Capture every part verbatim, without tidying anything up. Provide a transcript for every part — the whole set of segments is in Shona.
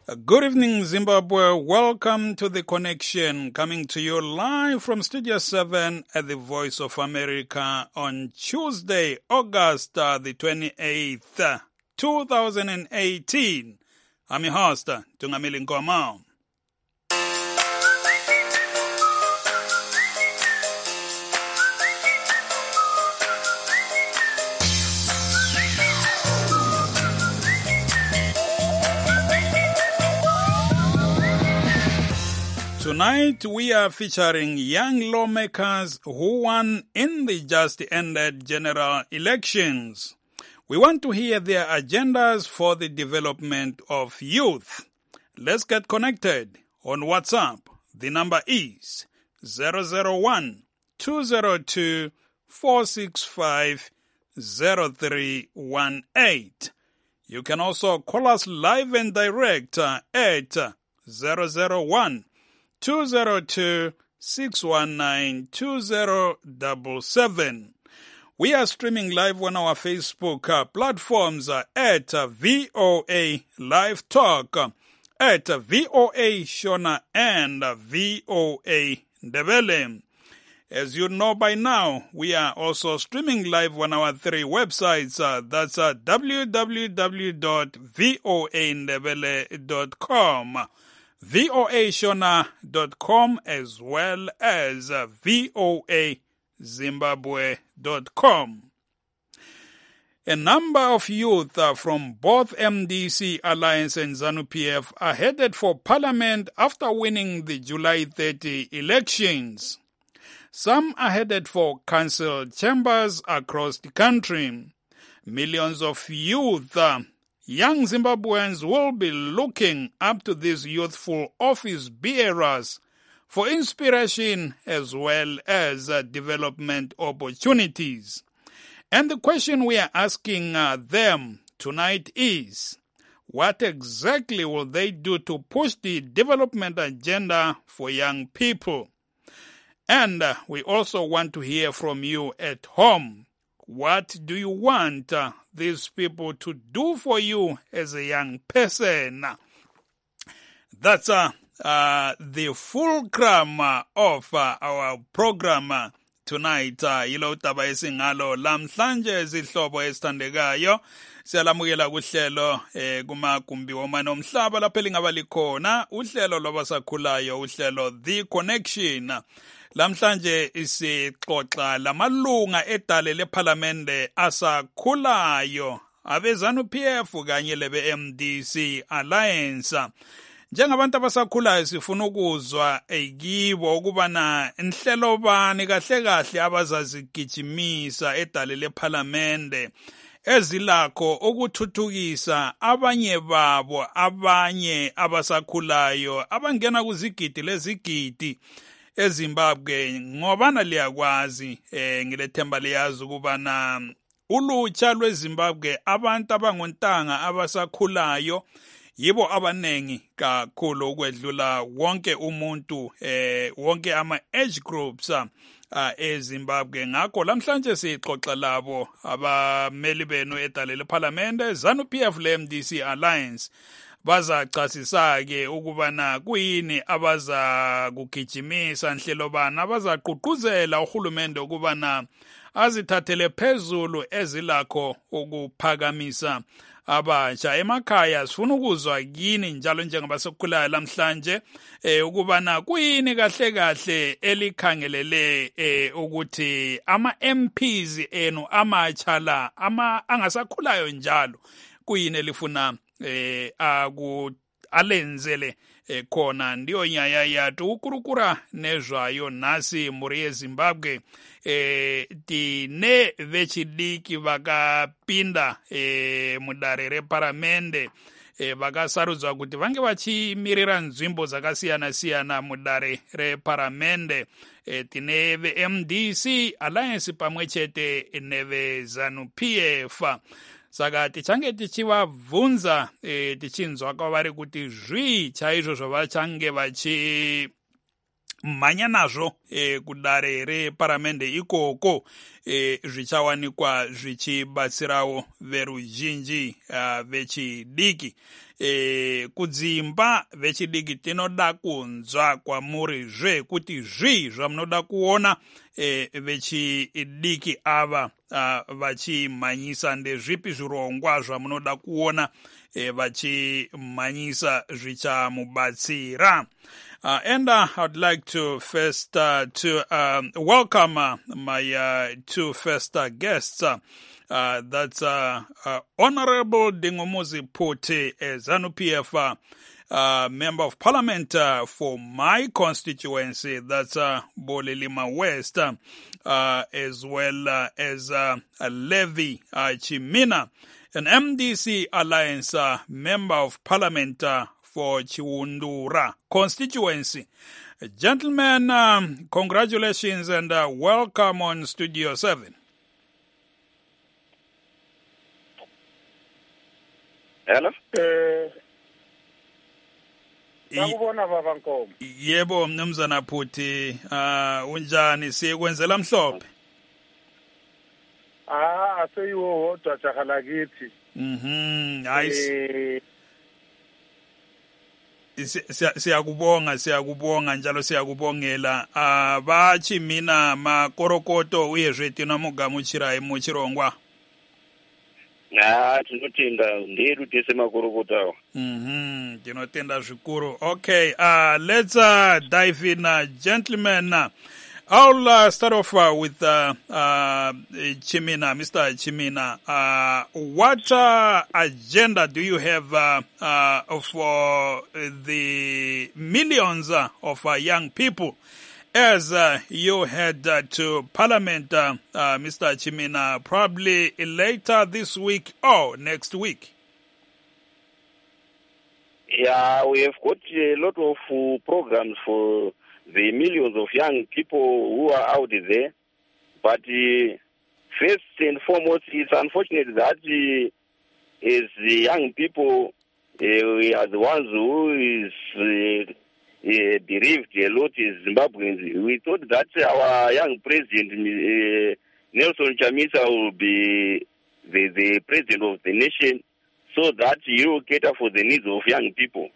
Good evening, Zimbabwe. Welcome to The Connection, coming to you live from Studio seven at the Voice of America on Tuesday, August uh, the twenty-eighth, two thousand eighteen. I'm your host, Tungamili Nkomao. Tonight, we are featuring young lawmakers who won in the just ended general elections. We want to hear their agendas for the development of youth. Let's get connected on WhatsApp. The number is zero zero one, two zero two, four six five, zero three one eight. You can also call us live and direct uh, at zero zero one, two zero two, six one nine, two zero seven seven. We are streaming live on our Facebook uh, platforms uh, at uh, V O A Live Talk, uh, at uh, V O A Shona, and uh, V O A Ndebele. As you know by now, we are also streaming live on our three websites. Uh, that's uh, w w w dot voa ndebele dot com. V O A Shona dot com, as well as uh, V O A Zimbabwe dot com. A number of youth uh, from both M D C Alliance and ZANU-P F are headed for parliament after winning the July thirtieth elections. Some are headed for council chambers across the country. Millions of youth uh, Young Zimbabweans will be looking up to these youthful office bearers for inspiration as well as uh, development opportunities. And the question we are asking uh, them tonight is, what exactly will they do to push the development agenda for young people? And uh, we also want to hear from you at home. What do you want uh, these people to do for you as a young person? That's uh, uh, the fulcrum uh, of uh, our program uh, tonight. Yilo taba esingalo lamhlanje izihlobo esithandekayo. Siyalamukela kuhlelo eh kumagumbi womane omhlaba lapho lingaba likhona uhlelo lwabasakhulayo, uhlelo The Connection. Lamhlanje isixoxa lamalunga edale lePhalamende asakhulayo abe ZANU-P F kanye lebe M D C Alliance. Njengabantu abasakhulayo sifuna ukuzwa ekibo ukubana inhlelo bani kahle kahle abazazigijimisa edale lePhalamende ezilakho ukuthuthukisa abanye babo, abanye abasakhulayo abangena kuzigidi lezigidi eZimbabwe, ngobana liyakwazi eh ngilethemba liyazi ukubana ulutsha lweZimbabwe, abantu abangontanga abasakhulayo yibo abanengi kakhulu ukwedlula wonke umuntu, eh wonke ama age groups uh, eZimbabwe. Ngakho lamhlanje sixoxa labo abameli benu edale lePhalamende, ZANU-P F le M D C Alliance. Bazachasisa ke ukubana kuyini abaza kugijimisa nhlelo bana abazaqhuquzela uhulumende ukubana azithathele phezulu ezilakho ukuphakamisa abatsha emakhaya. Sifuna ukuzwa kini njalo njengabasakhulayo lamhlanje eh ukubana kuyini kahle kahle elikhangelele eh ukuthi ama M Ps enu amatsha la ama angasakhulayo njalo kuyini elifuna eh aku alenzele eh, khona ndiyo nyaya yatu ukurukura nezvayo nasi muri yeZimbabwe eh tine vechidiki vakapinda eh mudare rePhalamende eh vakasarudzwa kuti vange vachimirira nzvimbo dzakasiyana siyana mudare rePhalamende. eh tine ve M D C Alliance pamwe chete neve ZANU-P F. Saka tichange tichivabvunza e, tichinzwa kwavari kuti zvii chaizvo zvavachange vachi mhanya nazvo e, kudare reparamende ikoko e, zvichawanikwa zvichibatsirawo veruzhinji uh, vechidiki. E, kudzimba vechidiki tinoda kunzwa kwamurizve kuti zvii zvamunoda kuona e, vechidiki ava uh, vachimhanyisa, ndezvipi zvirongwa zvamunoda kuona e, vachimhanyisa zvichamubatsira. Uh, and uh, I'd like to first uh, to um, welcome uh, my uh, two first uh, guests. Uh, uh, that's uh, uh, Honorable Dingomuzi Phuthi, a ZANU-P F uh, uh, Member of Parliament uh, for my constituency, that's uh, Bolilima West, uh, uh, as well uh, as uh, Levi uh, Chimina, an M D C Alliance uh, Member of Parliament uh, for Chiwundura constituency. Gentlemen, um, congratulations and uh, welcome on Studio seven. Hello? Eh Nakubona baba Nkomo. Yebo mnumzana Phuthi, uh unjani sikwenzela mhlophe? Ah aseyiwo wodwa jakhala kithi. Mhm, hayi Eh siyakubonga siyakubonga njalo siyakubongela abachi mina makorokoto uyezve tinomugamuchirai muchirongwa. Ah, tinotenda ndedu tese makorokoto awo. Mhm, tinotenda zvikuru. Okay, uh let's uh, dive in, uh, gentlemen. Uh, I'll uh, start off uh, with uh, uh, Chimina, Mister Chimina. Uh, what uh, agenda do you have uh, uh, for the millions uh, of uh, young people as uh, you head uh, to Parliament, uh, uh, Mister Chimina, probably later this week or next week? Yeah, we have got a lot of uh, programs for the millions of young people who are out there. But uh, first and foremost, it's unfortunate that uh, as the young people, uh, we are the ones who is uh, uh, bereaved a lot as Zimbabweans. We thought that our young president, uh, Nelson Chamisa, will be the, the president of the nation so that he will cater for the needs of young people.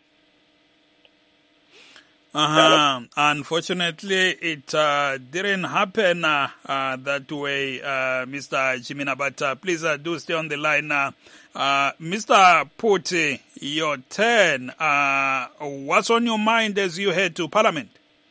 Uh-huh. Unfortunately, it uh, didn't happen uh, uh, that way, uh, Mister Chimina, but uh, please uh, do stay on the line. Uh, uh, Mister Phuthi, your turn. Uh, what's on your mind as you head to Parliament?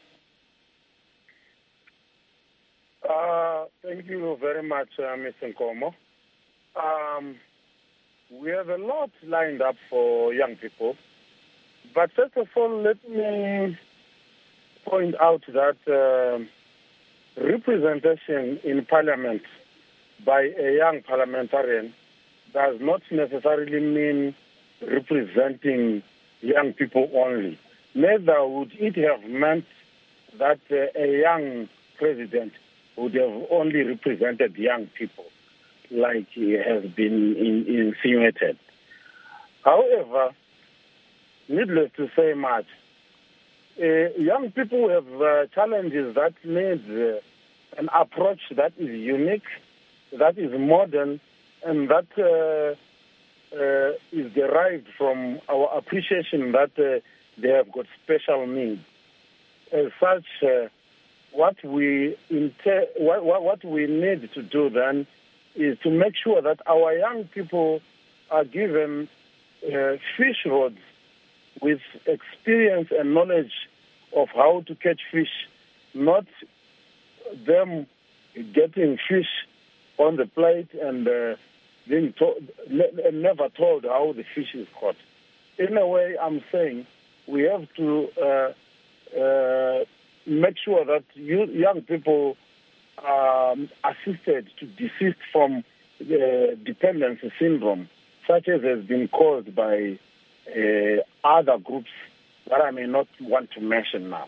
Uh, thank you very much, uh, Mister Nkomo. Um, we have a lot lined up for young people. But first of all, let me point out that uh, representation in Parliament by a young parliamentarian does not necessarily mean representing young people only. Neither would it have meant that uh, a young president would have only represented young people, like he has been in, insinuated. However, needless to say much, uh, young people have uh, challenges that need uh, an approach that is unique, that is modern, and that uh, uh, is derived from our appreciation that uh, they have got special needs. As such, uh, what we inter- what, what we need to do then is to make sure that our young people are given uh, fish rods with experience and knowledge of how to catch fish, not them getting fish on the plate and uh, being told, never told how the fish is caught. In a way, I'm saying we have to uh, uh, make sure that you, young people are assisted to desist from the dependency syndrome, such as has been caused by Uh, other groups that I may not want to mention now.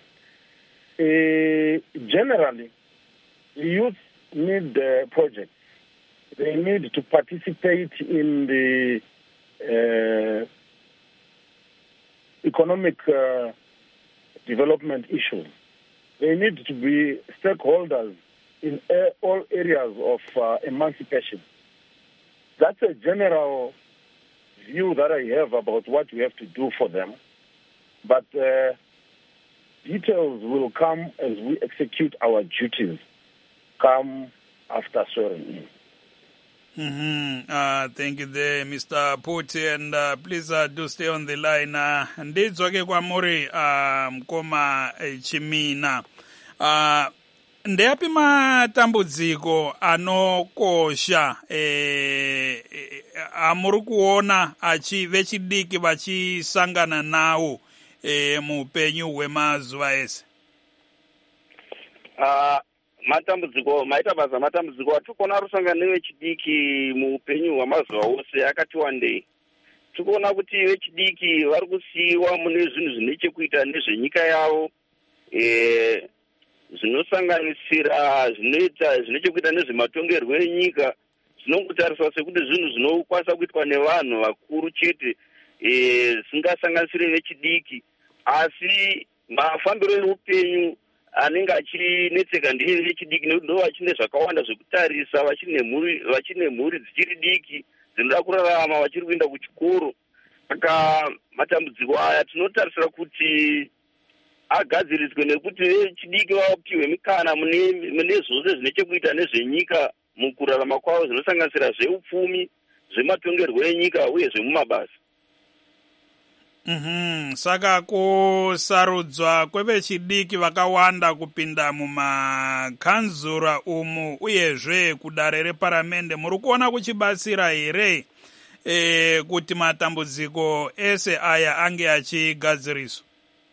Uh, generally, youth need uh, projects. They need to participate in the uh, economic uh, development issues. they need to be stakeholders in all areas of uh, emancipation. That's a general view that I have about what we have to do for them. But uh, details will come as we execute our duties, come after swearing in. Mm-hmm. Uh, thank you there, Mister Puti, and uh, please uh, do stay on the line. Uh, Ndidzoke kwamuri uh, mkoma eh, Chimina. Uh, Ndeapi matambudziko anokosha eh, amuri kuona achi vechidiki vachisangana nawo eh, muupenyu hwemazuva ese? Uh, matambudziko maita basa matambudziko atikuona rusangana nevechidiki muupenyu hwamazuva ose akati wandei. Tikuona kuti vechidiki vari kusiyiwa mune zvinhu zvine chekuita nezvenyika yavo, eh, zvinosanganisira zvinoita zvine chekuita nezvematongerwo enyika, zvinongotariswa sekuti zvinhu zvinokwanisa kuitwa nevanhu vakuru chete, eh, zvisingasanganisire vechidiki. Asi mafambiro eupenyu anenge achinetseka ndiye vechidiki, nekuti ndo vachine zvakawanda zvekutarisa, vachine mhuri vachine mhuri dzichiri diki dzinoda kurarama, vachiri kuenda kuchikoro. Saka matambudziko aya tinotarisira kuti agadziriswe, nekuti vechidiki vapiwe mikana mune mune zvose zvine chekuita nezvenyika mukurarama kwavo, zvinosanganisira zveupfumi, zvematongerwo enyika uye zvemumabasa. Mm-hmm. Saka kusarudzwa kwevechidiki vakawanda kupinda mumakhanzura umu uyezve kudare reparamende, muri kuona kuchibatsira here e, kuti matambudziko ese aya ange achigadziriswa?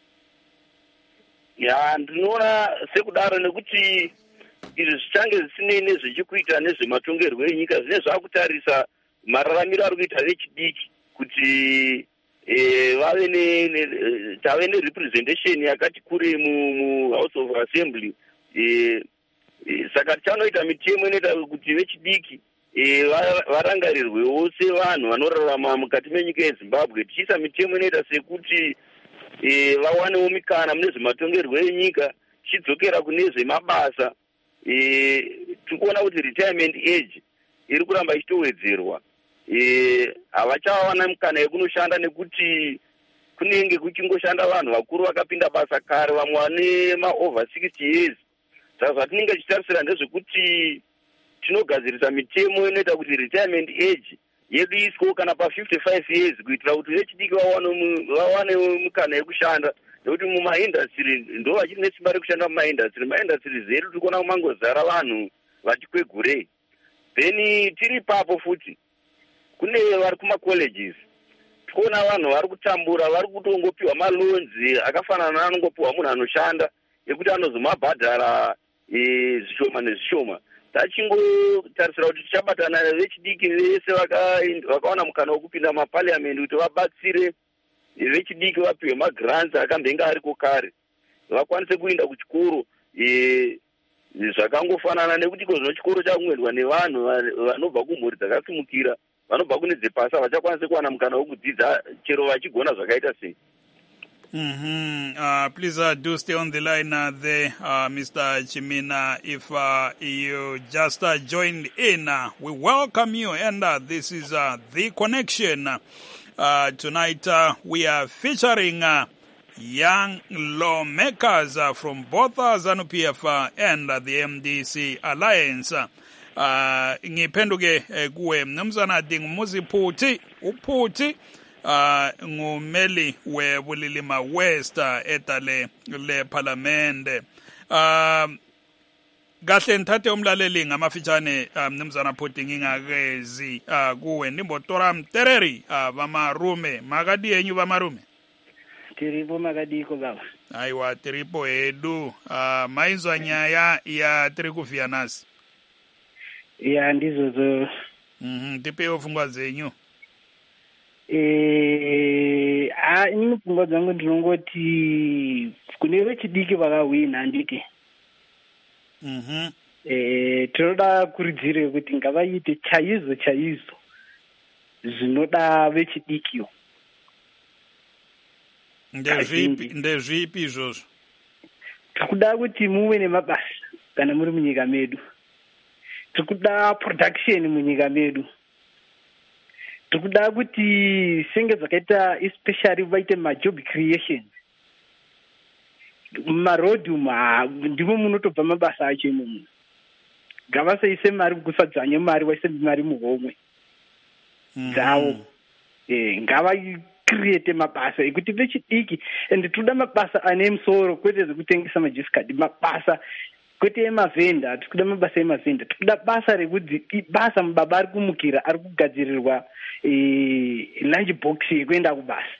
Ya, ndinoona sekudaro, nekuti izvi zvichange zvisinei nezvechikuita nezvematongerwo enyika, zvine zvakutarisa mararamiro ari kuita vechidiki kuti Eh, vave ne, ne tave ne representation yakati kure mu, mu House of Assembly. Eh, eh, saka tichanoita mitemo inoita kuti vechidiki eh, varangarirwe wose vanhu vanorarama mukati menyika yeZimbabwe, tichiisa mitemo inoita sekuti eh, vawanewo mikana mune zvematongerwo enyika, tichidzokera kune zvemabasa. Eh, tikuona kuti retirement age iri kuramba ichitowedzerwa. Eh, havachawana mukana yekunoshanda, nekuti kunenge kuchingoshanda vanhu vakuru vakapinda basa kare, vamwe vane maover sixty years. Saka zvatinenge tichitarisira ndezvekuti tinogadzirisa mitemo inoita kuti retirement age yedu isiko kana pa fifty-five years, kuitira kuti vechidiki vawane mukana yekushanda, nekuti mumaindustry ndo vachiri nesimba rekushanda mumaindustry. Maindustry zedu tikuona kumangozara vanhu vachikwegurei. Then tiri papo futi kune vari kumacolleges, tikuona vanhu vari kutambura, vari kutongopiwa malonzi akafanana neanongopiwa munhu anoshanda, ekuti anozomabhadhara e, zvishoma nezvishoma. Tachingotarisira kuti tichabatana vechidiki vese vakawana mukana wekupinda mapariamendi kuti vabatsire vechidiki vapiwe magrants akambenga ariko kare, vakwanise kuenda kuchikoro e, zvakangofanana, nekuti kozvino chikoro chakumwedwa nevanhu vanobva kumhuri dzakasimukira, vanobva kune dzepasa, vachakwanise kuwana mukana wekudzidza chero vachigona zvakaita sei. Mm-hmm. Uh, please uh, do stay on the line uh, there, uh, Mister Chimina. If uh, you just uh, joined in, uh, we welcome you, and uh, this is uh, The Connection. Uh, tonight uh, we are featuring uh, young lawmakers uh, from both uh, ZANU-P F uh, and uh, the M D C Alliance. Uh, ngiphenduke uh, kuwe mnumzana Dingumuzi Puti, uPuti uh ngumeli weBulilima West uh, etale le parliament. Uh kahle ngithathe umlaleli ngamafitshane mnumzana Puti ngingakezi uh kuwe Ndimbotora Mtereri uh vamarume makadi enyu vamarume tiripo makadiko baba. Aiwa tiripo edu uh mainzwa nyaya ya tiri kufia nasi ya ndizozo. Mhm, tipewo pfungwa dzenyu. Eh, ah, ini pfungwa dzangu ndinongoti kune vechidiki vakawina handiti. Mhm. Eh, tinoda kuridzire kuti ngavaite chaizo chaizo zvinoda vechidikio. Ndezvipi ndezvipi izvozvo? tikuda kuti muwe nemabasa kana muri munyika medu, tikuda production munyika medu, tikuda kuti senge zvakaita especially vaite majob creation mumarodhi umu ndimo munotobva mabasa acho imomo. Ngavasaise mari kufadzanya mari, vaise mari muhomwe dzavo. Ngava create mabasa ekuti vechidiki, ende toda mabasa ane musoro, kwete zvekutengesa majisikadi, mabasa kwete emavhenda. Tikuda mabasa emavhenda, tikuda basa rekuti basa mubaba ari kumukira, ari kugadzirirwa lunch box yekuenda kubasa.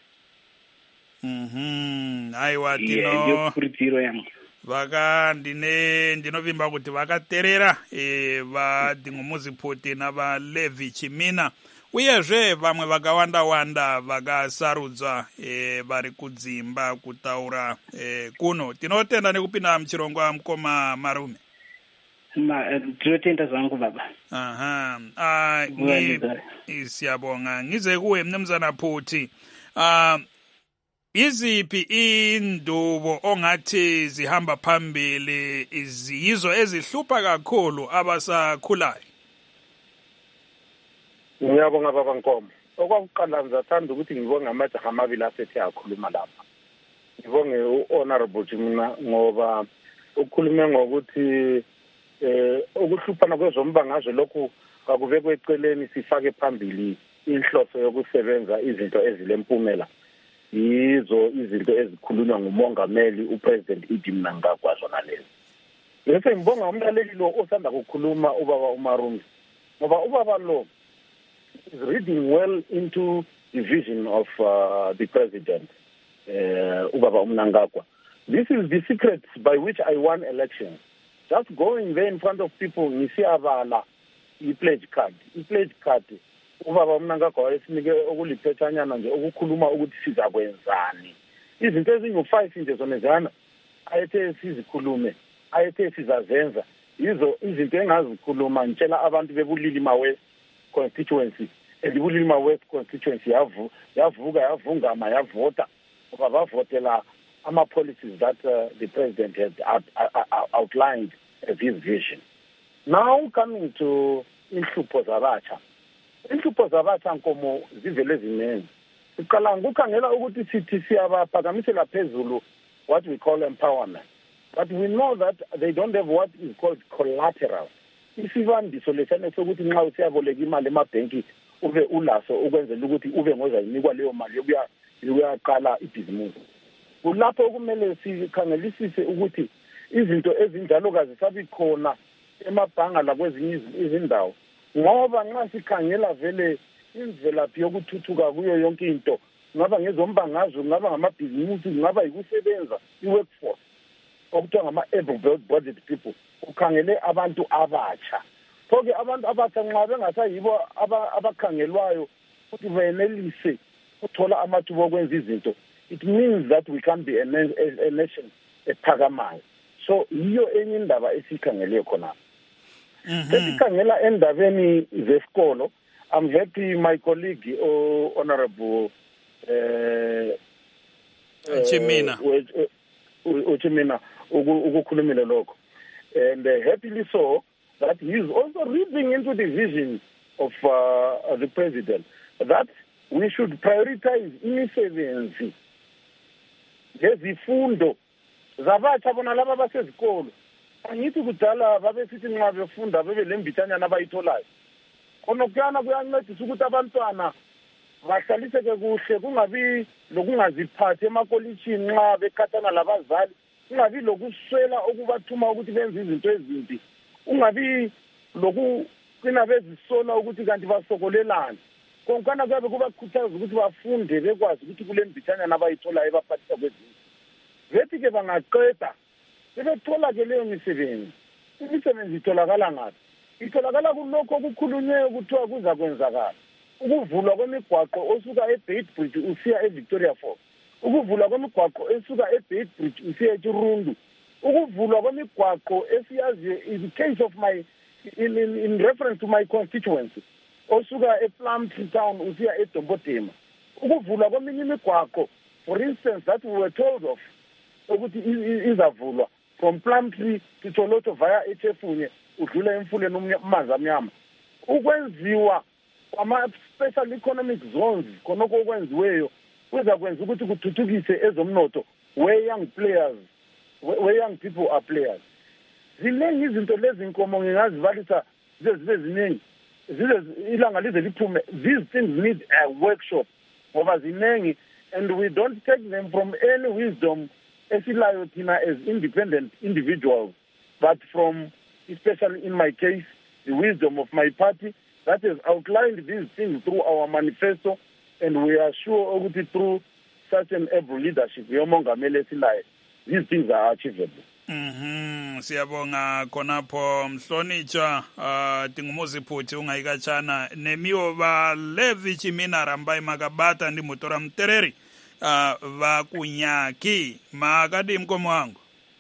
Mhm. Aiwa tino. Ndio kurudziro yangu. Vaka ndine ndinovimba kuti vakaterera e, vadingomuzipoti navalevi Chimina uyezve vamwe vakawanda wanda vakasarudzwa e, vari kudzimba kutaura e, kuno. Tinotenda nekupinda muchirongwa mukoma Marume. Ma, tinotenda zvangu baba. Aha. Ah, ni siyabonga. Ngize kuwe mnumzana Phuthi. Ah, iziphi indubo ongathi zihamba phambili izizo ezihlupha kakhulu abasakhulayo? Ngiyabonga baba Nkomo. Okwakuqala ngizathanda ukuthi ngibonge amajaha amabili asethe akhuluma lapha. Ngibonge u-Honorable Chimina ngoba ukhulume ngokuthi eh ukuhluphana kwezombangazwe lokhu kakubekwe eceleni, sifake phambili inhloso yokusebenza izinto ezilempumela. Yizo izinto ezikhulunywa ngumongameli uPresident Idi Mnangagwa zona lezi. Bese ngibonga umlaleli lo osanda kukhuluma ubaba uMarume. Ngoba ubaba lo is reading well into the vision of uh, the president, uh, ubaba Mnangagwa. This is the secret by which I won elections. Just going there in front of people, ngisiyavala i-pledge card. I-pledge card ubaba Mnangagwa esinike okuliphetshanyana nje ukukhuluma ukuthi sizakwenzani. Izinto ezingu-five nje zonezana ayethe sizikhulume, ayethe sizazenza. Yizo izinto engazikhuluma ngitshela abantu bebulilima West constituency. Ebulilima West constituency yavu yavuka yavungama yavota ngoba bavotela ama-policies that uh, the president had out, uh, outlined as his vision. Now coming to inhlupho zabatsha. Inhlupho zabatsha Nkomo zivele eziningi. Siqala ngokukhangela ukuthi sithi siyabaphakamisela phezulu what we call empowerment. But we know that they don't have what is called collateral. Isivandiso lesane sokuthi nxa usiyaboleka imali emabhenki ube ulaso ukwenzela ukuthi ube ngozayinikwa leyo mali yokuya yokuyaqala ibhizimusi. Kulapho kumele sikhangelisise ukuthi izinto ezinjalo kazisabi khona emabhanga lakwezinye izindawo. Ngoba nxa sikhangela vele imvelaphi yokuthuthuka kuyo yonke into, ngaba ngezombangazwe, ngaba ngamabhizimusi, ngaba yikusebenza i-workforce, okuthiwa ngama-able-bodied people, ukhangele abantu abatsha. Pho-ke abantu abatsha nxa bengasayibo abakhangelwayo ukuthi benelise ukuthola amathuba okwenza izinto, it means that we can be a, a, a nation ephakamayo. So yiyo enye indaba esikhangele khona. Sesikhangela endabeni zesikolo, I'm happy my colleague oh, Honorable uh, uh, Chimina Uchimina ukukhulumile lokho, and uh, happily so that he is also reading into the vision of uh, the president that we should prioritize imisebenzi ngezifundo zabatsha bona laba basezikolo. Angithi kudala babesithi nxa befunda bebe lembithanyana abayitholayo. Konokuyana kuyancedisa ukuthi abantwana bahlaliseke kuhle, kungabi lokungaziphathi emakolitshini nxa bekhathana labazali, kungabi lokuswela okubathuma ukuthi benze izinto ezimbi, kungabi lokuqina bezisola ukuthi kanti basokolelana. Konkana kuyabe kubakhuthaza ukuthi bafunde bekwazi ukuthi kule mbithanyana abayitholayo ebaphathisa kwezinto. Vethi-ke bangaqeda sebethola ke leyo misebenzi. Imisebenzi itholakala ngaphi? Itholakala kulokho okukhulunywe kuthiwa kuza kwenzakala. Ukuvulwa kwemigwaqo osuka eBeitbridge usiya eVictoria Falls, ukuvulwa kwemigwaqo esuka eBeitbridge usiya eChirundu, ukuvulwa kwemigwaqo esiyaziyo in the case of my in, in, in reference to my constituency osuka ePlumtree Town usiya eDombodema, ukuvulwa kweminye imigwaqo for instance that we were told of ukuthi izavulwa from Plumtree to Toloto via eThefunye udlula emfuleni umanzi amnyama ukwenziwa ama-special economic zones khonoko okwenziweyo kuza kwenza ukuthi kuthuthukise ezomnotho where young players where young people are players. Ziningi izinto lezi inkomo ngingazivalisa zize zibe ziningi zize ilanga lize liphume. These things need a workshop ngoba ziningi, and we don't take them from any wisdom esilayo thina as independent individuals, but from, especially in my case, the wisdom of my party that has outlined these things through our manifesto, and we are sure ukuthi through such an able leadership yomongameli esilayo these things are achievable. Mhm, siyabonga khonapho Mhlonitsha uh Tingumuzi Phuthi ungayikatshana nemiyo ba Levi Chimina Rambai Makabata ndi Mutora Mtereri uh va kunyaki makadi mkomo wangu.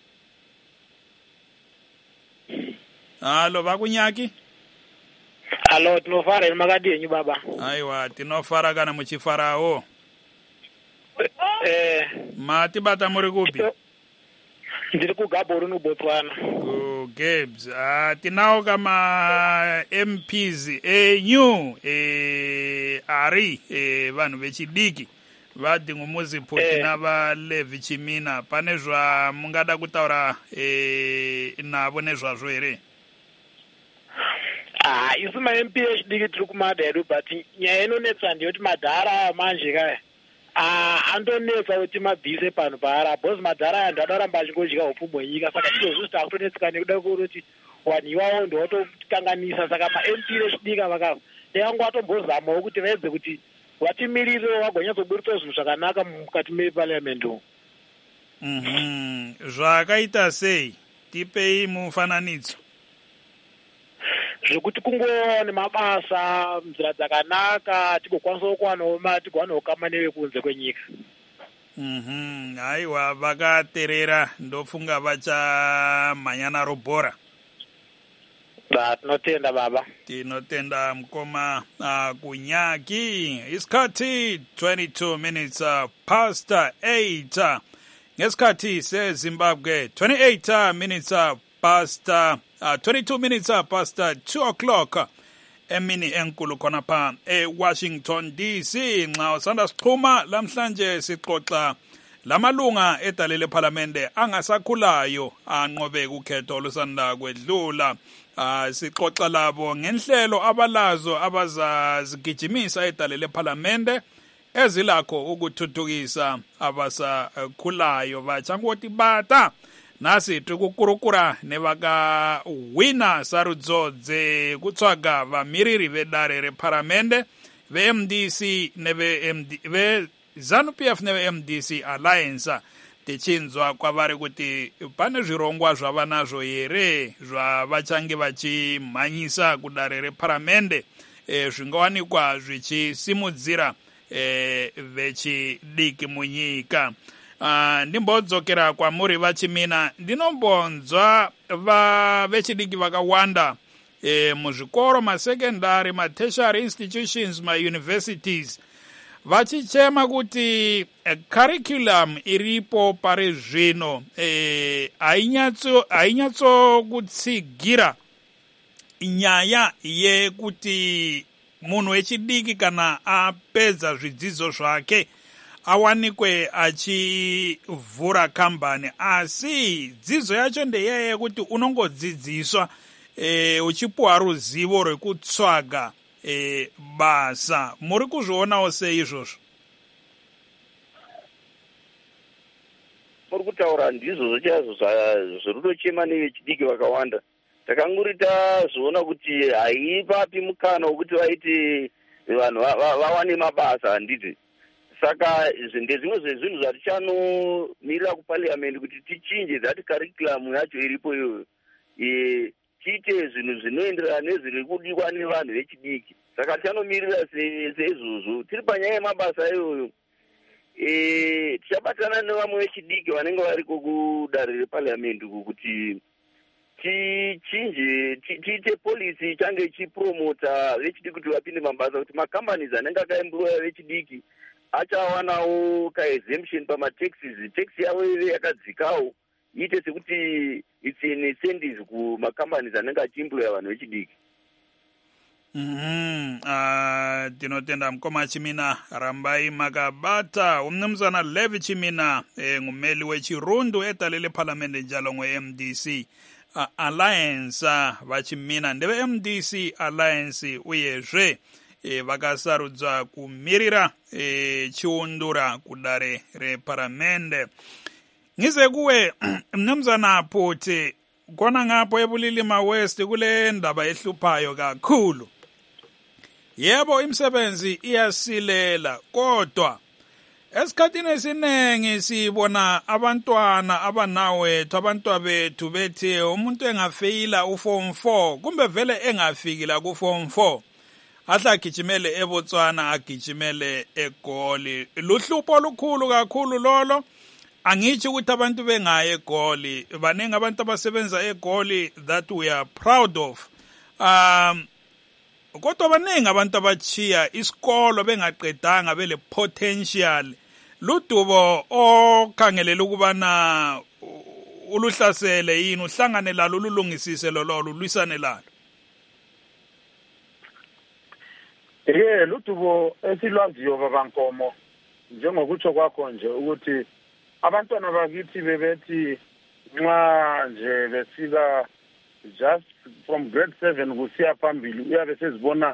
Halo va kunyaki? Halo tinofara ni makadi yenyu baba. Aiwa tinofara kana muchifarao. Eh mati bata muri kupi? Ndiri ku Gaborone no Botswana. Go Gabs. Ah tinao kama M Ps e new e ari e vanhu vechidiki va Tingumuzi Phuthi na va Levi Chimina pane zva mungada kutaura e navo nezvazvo here? Ah isu ma M P echidiki tiri kumadheru but nyaya inonetsa ndiyoti madhara manje kaya Ah, andonetsa kuti mabvise pano para boss madhara antu adaramba achingodya upfumi nyika saka izvozvo zvitakutonetseka nekuda kuti wanhiwawo ndo watokanganisa saka ma-M P echidika vakava nevangu vatombozamawo kuti vaedze kuti vatimirire vagonyatsoburitsa zvinhu zvakanaka mukati meparliament umu. Mhm, zvakaita sei? Tipei mufananidzo. Zvekuti kungoona nemabasa nzira dzakanaka tigokwanisa kuwanawo mati tigowanawo kama nevekunze kwenyika. Mhm, aiwa vakaterera ndofunga vachamhanya robhora. Da tinotenda baba. Tinotenda mkoma uh, kunyaki. Isikhathi twenty-two minutes uh, past eight. Ngesikhathi seZimbabwe twenty-eight minutes uh, past uh, Uh, twenty-two minutes uh, past uh, two o'clock uh, emini enkulu khona pha eWashington D C. Nxa usanda sichuma lamhlanje sixoxa lamalunga edalele parliamente angasakhulayo anqobe ukhetho lusanda kwedlula. Uh, sixoxa labo ngenhlelo abalazo abazazigijimisa edalele parliamente ezilakho ukuthuthukisa abasakhulayo batsha ngoti bata nasi tikukurukura nevaka wina sarudzodze kutsvaga vamiriri vedare reparamende ve-M D C neve ZANU-P F neve-M D C alliance tichinzwa kwavari kuti pane zvirongwa zvava nazvo here zvavachange vachimhanyisa kudare reparamende e, zvingawanikwa zvichisimudzira e, vechidiki munyika. Uh, ndimbodzokera kwamuri vachimina ndinombonzwa va vechidiki vakawanda e, muzvikoro masekendari matertiary institutions mauniversities vachichema kuti e, curriculum iripo pari zvino e, ainyatso ainyatso kutsigira nyaya yekuti munhu wechidiki kana apedza zvidzidzo zvake awanikwe achivhura kambani, asi dzidzo yacho ndeyaya yekuti unongodzidziswa e, uchipuwa ruzivo rwekutsvaga e, basa. Muri kuzvionawo sei izvozvo? Muri kutaura ndizvo chaizvo zvirunochema nevechidiki vakawanda. Takanguri tazviona kuti haipapi mukana wekuti vaite vanhu vawane mabasa handiti. Saka ndezvimwe zvezvinhu zvatichanomirira kuparliament kuti tichinje that curriculum yacho iripo iyoyo e, tiite zvinhu zvinoenderana nezviri kudiwa nevanhu vechidiki. Saka tichanomirira seizvozvo tiri panyaya yemabasa iyoyo e, tichabatana nevamwe vechidiki vanenge variko kudare reparliament kuti tichinje tiite policy change ichipromota vechidiki kuti vapinde mabasa, kuti macompanies anenge akaemploya vechidiki achawanawo ka-exemption pama-taxes, tax yavo ive yakadzikawo iite sekuti it's an incentive kumacompanies anenge achiemploya vanhu vechidiki. Mhm. Ah, tinotenda mkoma Chimina rambai makabata umnumzana Levi Chimina eh, ngumeli wechirundu etalele parliament njalo ngo-M D C uh, Alliance uh, vachimina ndeve M D C Alliance uyezve e, vakasarudzwa kumirira e, chiundura kudare reparamende. Ngize kuwe mnumzana Phuthi, kona ngapho eBulilima West kule ndaba ehluphayo kakhulu. Yebo imisebenzi iyasilela kodwa esikhathini esiningi sibona abantwana abanawethu abantwabethu bethi umuntu engafeyila uform four kumbe vele engafikila ku form four ahla gijimele eBotswana agijimele eGoli. Luhlupho olukhulu kakhulu lolo. Angithi ukuthi abantu bengaye eGoli, baningi abantu abasebenza eGoli that we are proud of. Um kodwa baningi abantu abachiya isikolo bengaqedanga bele potential. Ludubo okhangelela ukubana uluhlasele yini uhlangane lalo ulungisise lolo lulwisane lalo. Eh ludubo esilwaziyo babankomo njengokutsho kwakho nje ukuthi abantwana bakithi bebethi nxa nje besika just from grade seven kusiya phambili uyabe sezibona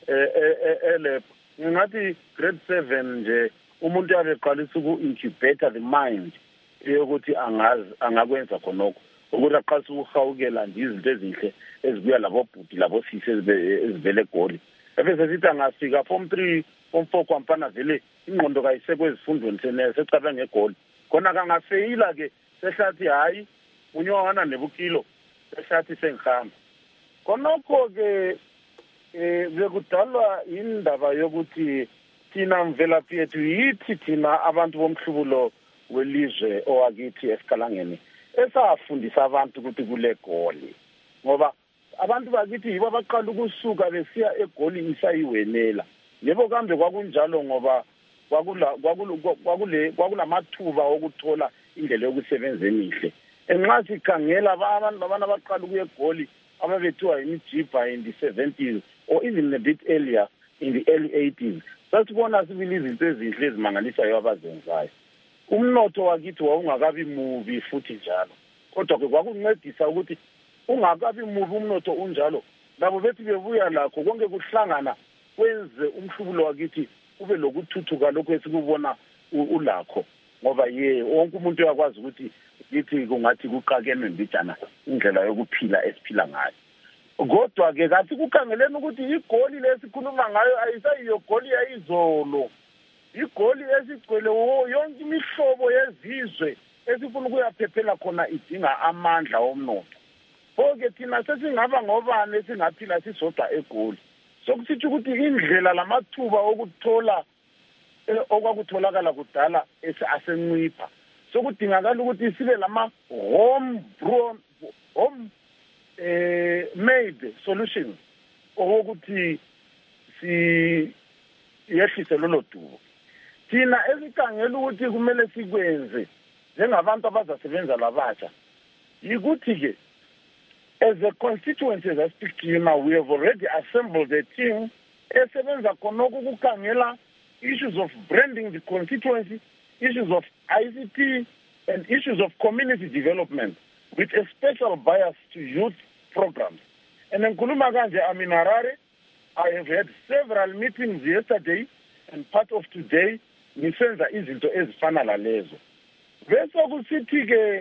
ele ngathi grade seven nje umuntu yabe eqalisa uku-incubate the mind yokuthi angazi angakwenza khonokho ukuthi aqalisa ukuhawukela nje izinto ezinhle ezibuya labobhuti labosisi ezivele eGoli. Ebese sithi angafika form three form four kwampana vele ingqondo kayisekwe ezifundweni senele secabanga eGoli khona kangafeyila ke sehlathi hayi unyowana nebukilo sehlathi sengihamba khonokho ke eh bekudalwa indaba yokuthi thina mvelaphi yethu yithi thina abantu bomhlubulo welizwe owakithi esikalangeni esafundisa abantu ukuthi kule Goli ngoba abantu bakithi yibo abaqala ukusuka besiya eGoli isayiwenela. Yebo kambe kwakunjalo ngoba kwakula kwakule kwakulamathuba okuthola indlela yokusebenza emihle. Enxa sikhangela abantu abantu abaqala ukuya eGoli ababethiwa imijipa in the seventies or even a bit earlier in the early eighties. Sasibona sibili izinto ezinhle ezimangalisayo abazenzayo. Umnotho wakithi wawungakabi mubi futhi njalo. Kodwa ke kwakuncedisa ukuthi ungakabi mubi umnotho unjalo. Labo bethi bebuya lakho konke kuhlangana kwenze umhlubulo wakithi ube lokuthuthuka lokho esikubona ulakho ngoba ye wonke umuntu uyakwazi ukuthi lithi kungathi kuqakenwe mbijana indlela yokuphila esiphila ngayo. Kodwa ke kathi kukhangeleni ukuthi iGoli lesikhuluma ngayo ayisayiyo Goli yayizolo. iGoli esigcwele yonke imihlobo yezizwe esifuna ukuyaphephela khona idinga amandla omnotho. Phoke thina sesingaba ngobani esingaphila sisodwa eGoli. Sokusithi ukuthi indlela lamathuba okuthola okwakutholakala kudala asencipha. Sokudingakala ukuthi sibe lama home grown home eh made solutions ukuthi si yehlise lolo dubo. Thina esikhangela ukuthi kumele sikwenze njengabantu abazasebenza labatsha yikuthi ke as a constituency as I speak to you now, we have already assembled a team esebenza khonoko ukukhangela issues of branding the constituency, issues of I C T and issues of community development with a special bias to youth programs. And in Nkuluma Kanje, I'm in Harare. I have had several meetings yesterday and part of today. Nisenza izinto ezifana lalezo. Bese kusithi ke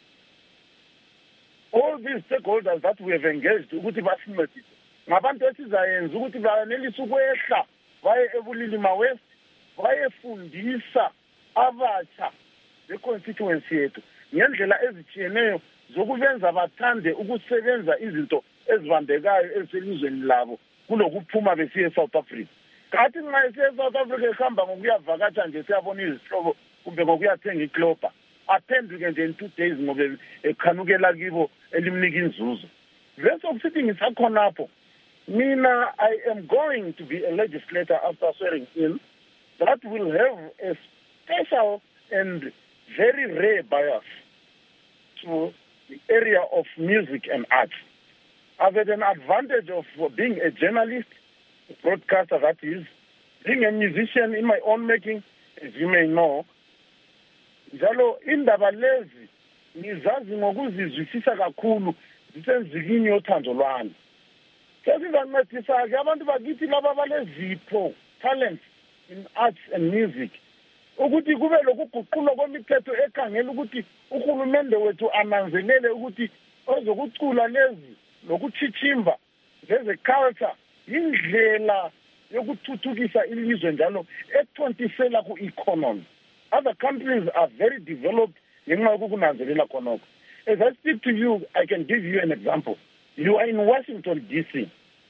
all these stakeholders that we have engaged ukuthi basincedise ngabantu esizayenza ukuthi banelisa ukwehla baye eBulilima West bayefundisa abatsha beconstituency yethu ngendlela ezitshiyeneyo zokubenza bathande ukusebenza izinto ezibambekayo eselizweni labo kulokuphuma besiye eSouth Africa. Kathi nxa esiye eSouth Africa ehamba ngokuyavakatsha nje siyabona izihlobo kumbe ngokuyathenga iklopa aphenduke nje in two days ngoba ekhanukela kibo elimnika inzuzo. Bese kusithi ngisakhonapho mina I am going to be a legislator after swearing in that will have a special and very rare bias to the area of music and arts. I've had an advantage of being a journalist, a broadcaster that is, being a musician in my own making, as you may know. Njalo indaba lezi nizazi ngokuzizwisisa kakhulu zisenzikini yothando lwami. Sesizancedisa ke abantu bakithi laba balezipho talents in arts and music. Ukuthi kube lokuguqulwa kwemithetho ekhangela ukuthi uhulumende wethu ananzelele ukuthi ozokucula lezi lokuchichimba leze culture indlela yokuthuthukisa ilizwe njalo ethontisela ku economy. Other countries are very developed ngenxa yokunanzelela khonokho. As I speak to you, I can give you an example. You are in Washington, D C.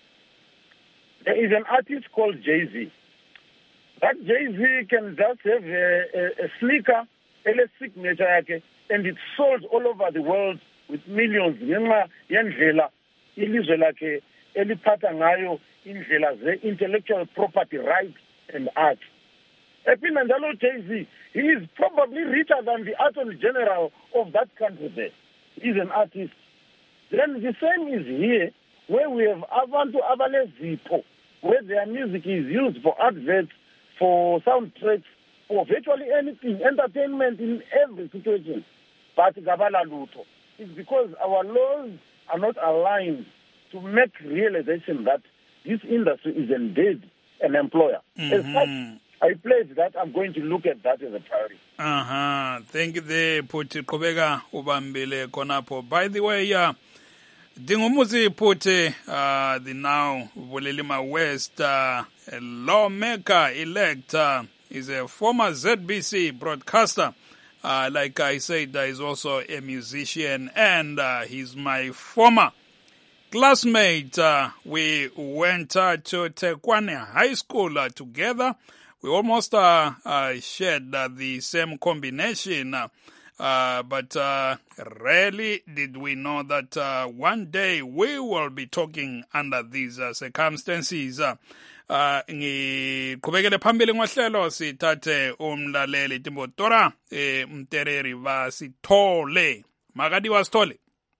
There is an artist called Jay-Z. That Jay-Z can just have a, a, a sneaker, a signature, and it's sold all over the world with millions. Ngenxa yendlela ilizwe lakhe eliphatha ngayo indlela ze intellectual property rights and art. Epina njalo Jay-Z, he is probably richer than the Attorney General of that country there. He's an artist. Then the same is here, where we have abantu abalezipho, where their music is used for adverts, for soundtracks, for virtually anything, entertainment in every situation. But Gabala Luto. It's because our laws are not aligned to make realization that this industry is indeed an employer. Mm-hmm. As such, I pledge that I'm going to look at that as a priority. Uh-huh. Thank you there, Puti Kobega Ubambile Konapo. By the way, yeah, Dingumuzi Puti, uh, the now Bulilima West uh, lawmaker elect, uh, is a former Z B C broadcaster. Uh, like I said, uh, he's also a musician, and uh, he's my former classmate. Uh, we went uh, to Tekwane High School uh, together. We almost uh, uh, shared uh, the same combination, uh, uh, but uh, rarely did we know that uh, one day we will be talking under these uh, circumstances. Uh, uh, ngiqhubekele phambili ngohlelo sithathe umlaleli Timbotora eh, Mtereri Vasithole. Makadi Wasithole.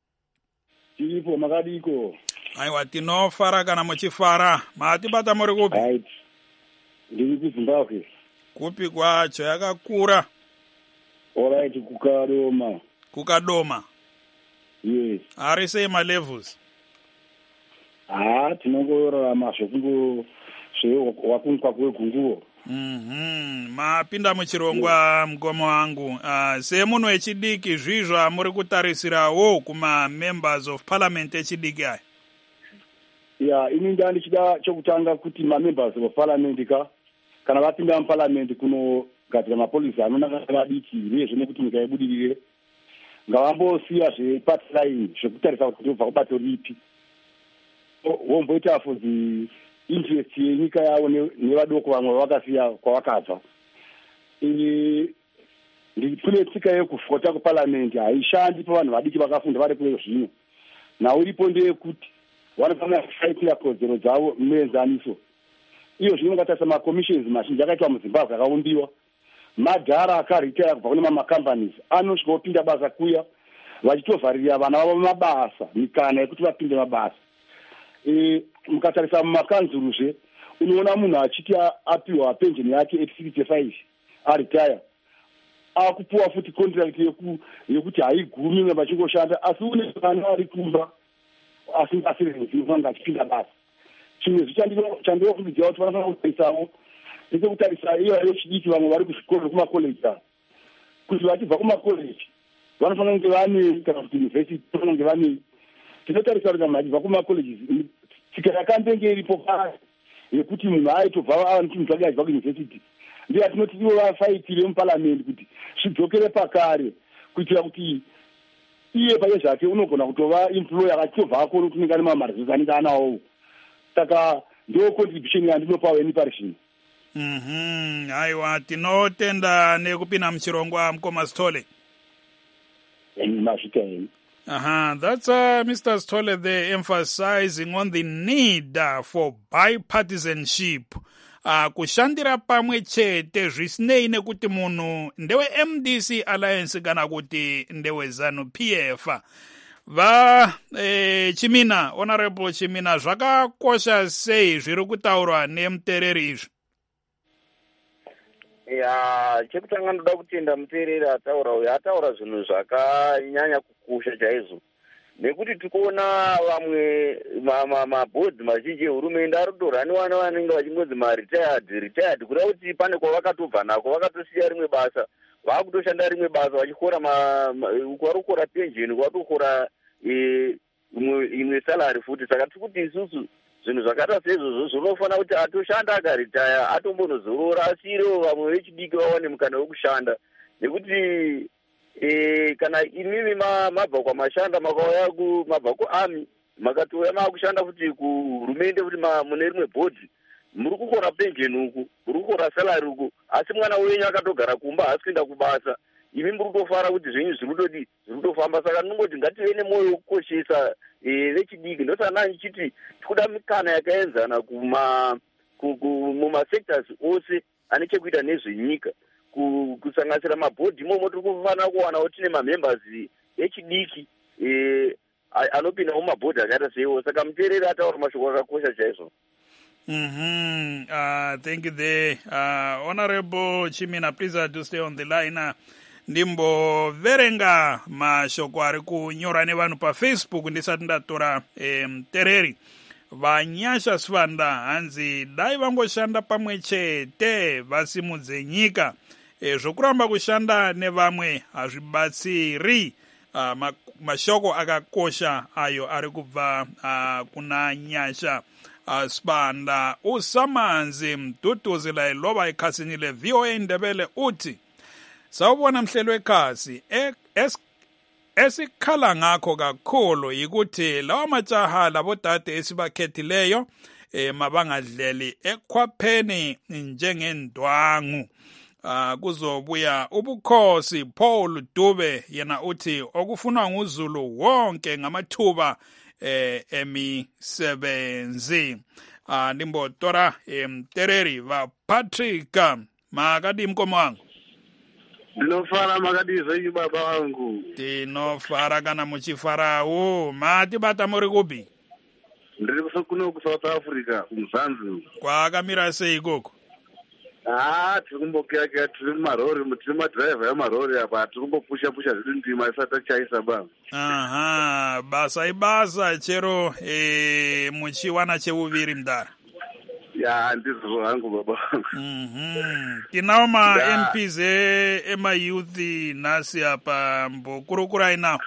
Tipo makadiko. Aiwa tino fara kana mochifara. Mati bata muri kupi? Right. Ndiri kuZimbabwe. Kupi kwacho yakakura? Alright, kukadoma. Kukadoma. Yes. Ari sei ma levels? Ah, tinongorarama zvokungo zvewakunga kwegunguwo. Mhm. Mapinda muchirongwa mgomo wangu. Uh, semunhu echidiki zvizva muri kutarisirawo kuma members of parliament echidiki aya. Ya, ini ndani chida chokutanga kuti ma members of parliament ka kana vapinda mu parliament kuno gadzira mapolisi anonanga vadiki nezve nekuti nyika yebudirire ngavambosiya zveparty line zvekutarisa kuti ndobva kubato ripi womboita for the interest yenyika yavo nevadoko vamwe vakasiya kwavakabva. Kune tsika yekufota kuparliament haishandi pavanhu vadiki vakafunda vari kuyo zvino. Nhau iripo ndeyekuti vanofanira kufaitira kodzero dzavo muenzaniso. Iyo zvino ungatarisa macommissions mazhinji akaitwa muZimbabwe akaumbiwa. Madhara akaritaya kubva kune mamacompanies anosvika opinda basa kuya vachitovharirira vana vavo mabasa mikana yekuti vapinde mabasa. E, mukatarisa mumakanzuruzve unoona munhu achiti apiwa pension yake at sixty-five aritaya akupuwa futi contract yeku yekuti haigumi vachingoshanda asi une vana vari kumba asingasiri vanga achipinda basa. Chimwe zvichandiro kuziva kuti vanofanira kutarisawo ndechekutarisa iyo yechidiki vamwe vari kuzvikoro kumakoleji kuti vachibva kumakoleji vanofanira kunge vane kana kuti university vanofanira kunge vane tinotarisa kuti vanhu vachibva kumakoleji tsika yakambenge iripo paya yekuti munhu aitobva ava nechimunhu chake achibva kuuniversity ndiye atinoti ivo vafaitire muparliament kuti zvidzokere pakare kuitira kuti iye paye zvake unogona kutova employer achitobva akona kuti unenge ane mamarizosi anenge anawowo. Saka ndo contribution yandinopawo ini parishini. Mhm. Aiwa tinotenda nekupinda muchirongwa mukoma Sithole. Masvika heni. Uh-huh. That's uh, Mister Sithole there emphasizing on the need uh, for bipartisanship uh, kushandira pamwe chete zvisinei nekuti munhu ndewe M D C Alliance kana kuti ndewe ZANU P F. Va eh, Chimina, Honorable Chimina, zvakakosha sei zviri kutaurwa nemutereri izvi? Ya, chekutanga ndoda kutenda mutereri ataura uyu ataura zvinhu zvakanyanya kukusha chaizvo. Nekuti tikuona vamwe mabhodhi mazhinji ehurumende ari kutoraniwa nevanenge vachingonzi maretired retired kureva kuti pane kwavakatobva nako vakatosiya rimwe basa vakutoshanda rimwe basa vachikora kwarikukora pension kwatokora imwe salary futi. Saka tiri kuti isusu zvinhu zvakaita seizvozvo zvinofanira kuti atoshanda akaritaya atombonozorora asiyirewo vamwe vechidiki vawane mukana wekushanda. Nekuti E, kana imimi mabva kwamashanda makauya mabva kuarmy makatouya makushanda futi kuhurumende futi mune rimwe bhodhi muri kukora pension uku muri kukora salary uku asi mwana wenyu akatogara kumba hasi kuenda kubasa imi muri kutofara kuti zvenyu zviri kutodi zviri kutofamba. Saka ndinongoti ngative nemwoyo wekukoshesa vechidiki. Ndosaka nandichiti tikuda mikana yakaenzana mumasectors ose ane chekuita nezvenyika kusanganisira mabhodhi imomo tiri kufanira kuwana kuti tine mamembers echidiki anopinda mumabhodhi akaita seiwo. Saka mutereri ataura mashoko akakosha chaizvo. Mm-hmm. Uh, thank you there. Uh, Honorable Chimina, please uh, do stay on the line. Uh, ndimboverenga mashoko ari kunyora nevanhu pafacebook ndisati ndatora mutereri. Eh, Vanyasha Svanda hanzi dai vangoshanda pamwe chete vasimudze nyika. E, zvokuramba kushanda nevamwe hazvibatsiri. Uh, ma, mashoko akakosha ayo ari kubva uh, kuna Nyasha uh, Svanda. Usamanzi Mduduzi la iloba ikhasinile V O A Ndebele uthi sawubona mhlelo wekhasi e, es, esikhala ngakho kakhulu yikuthi lawa majaha labodade esibakhethileyo e, mabangadleli ekhwapheni njengendwangu. Uh, kuzobuya ubukhosi Paul Dube yena uthi okufunwa nguZulu wonke ngamathuba eh, emisebenzi. Uh, ndimbotora mtereri va Patrick makadi mkomo wangu. Ndinofara makadi zvenyu baba wangu. Ndinofara kana muchifarawo. Mati bata muri kupi? Ndiri kuno ku South Africa kumzanzi. Kwakamira sei ikoko? Ah, tiri kumbokeka tiri marori tiri madriver yamarori apa tiri kumbopusha pusha zvidu ndima isati tachaisa baba. Aha, basa ibasa chero eh, muchiwana cheuviri mdara. Ya ndizvo hangu baba. Mhm. Tinawo ma M Ps ema youth nasi apa mbokurukura inawo.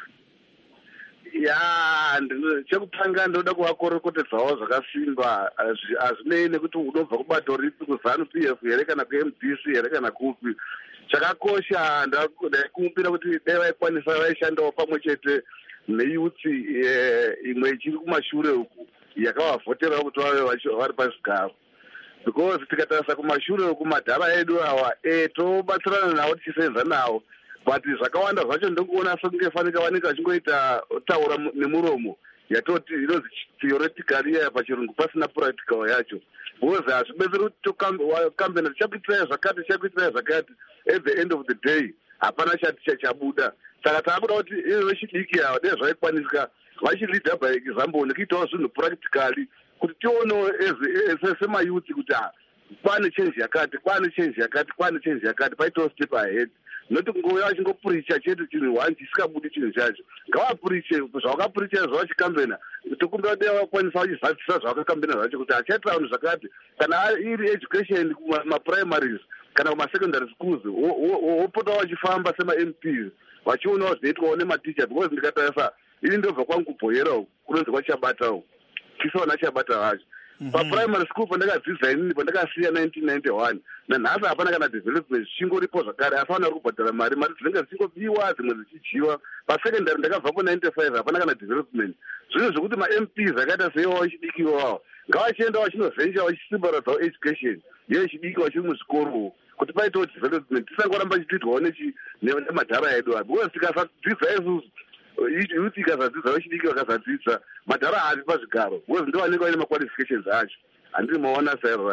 Ya ndino chekutanga ndoda kuvakorokotedzawo zvakasimba hazvinei nekuti unobva kubato ripi kuZANU P F here kana kuM D C here kana kupi. Chakakosha ndakumbira kuti dai vaikwanisa vaishandawo pamwe chete neyuthi imwe ichiri kumashure uku yakavavhotera kuti vave vari pazvigaro. Because tikatarisa kumashure uku madhara edu awa tobatsirana nawo tichisenza nawo. But zvakawanda zvacho ndikuona sekunge fanika vanenge vachingoita taura nemuromo yatoti inonzi theoretically pachirungu pasina practical yacho. Because hazvibetseri kuti kambena tichakuitirai zvakati tichakuitirai zvakati at the end of the day hapana chati chabuda. Saka taakuda kuti vechidiki ava dai zvaikwanisika vachilidha by example nekuitawo zvinhu practically kuti tionewo semayuthi kuti kwane change yakati kwane change yakati kwane change yakati paitawo step ahead. Noti kungouya vachingopuricha chete chinhu one chisikabudi chinhu chacho. Ngavapuriche zvavakapuricha zvavachikambena tokumbira kuti vakwanisa vachizadzisa zvavakakambena zvacho kuti hachaitira vanhu zvakati kana iri education kumaprimaries kana kumasecondary schools wopotawo vachifamba sema-M Ps vachionawo zvinoitwawo nematicha. Because ndikatarisa ini ndobva kwangu kubhoyerawo kunonzi kwachabatawo chisaona chabata vacho. Paprimary school pandakadzidza inini pandakasiya nineteen ninety-one nanhasi hapana kana development zvichingoripo zvakare hafanira kubhadhara mari mari dzinenge dzichingobiwa dzimwe dzichidyiwa. Pasecondary ndakabva ku-ninety-five hapana kana development. Zvinhu zvokuti ma-M Ps akaita seiwawo vechidiki wawo ngavachiendawo vachinozvenja vachisimbarazawo education yevechidiki vachiri muzvikoro kuti paitawo development tisangoramba chichiitwawo nemadhara edu apa. Because tikasadzidza isusu youth ikasadzidza vechidiki vakasadzidza madhara haapi pazvigaro. Because ndo vanenge vaine maqualifications acho. Handiri maona sairo racho.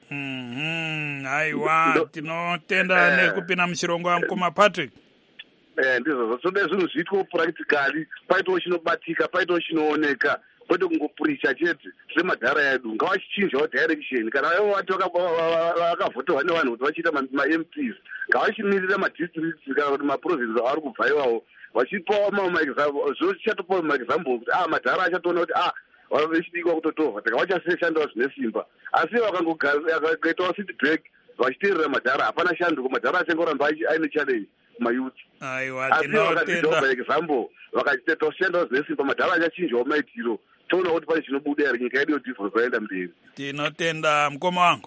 Mhm. Aiwa, tinotenda nekupinda muchirongo wamukoma Patrick. Eh, ndizvo zvoda zvinhu zviitwa practically, paitawo chinobatika, paitawo chinooneka, kwete kungopurisha chete semadhara edu. Ngavachichinjawo direction kana ivo vati vakavhoterwa nevanhu kuti vachiita ma-M Ps, ngavachimirira madistricts kana kuti maprovince avari kubva ivawo, vachipawo maexample, zvochatopawo maexample kuti ah madhara achatoona kuti ah vechidikwa kutotorwa, takavachashandawo zvine simba. Asi vakangoitawo feedback vachiteerera madhara, hapana shando, madhara achangoramba aine challenge kumayouth. Aiwa, tinotenda example vakachitoshandawo zvine simba, madhara achachinjawo maitiro, toona kuti pane chinobuda ere nyika yedu yodevelop yaenda mberi. Tinotenda mukoma wangu.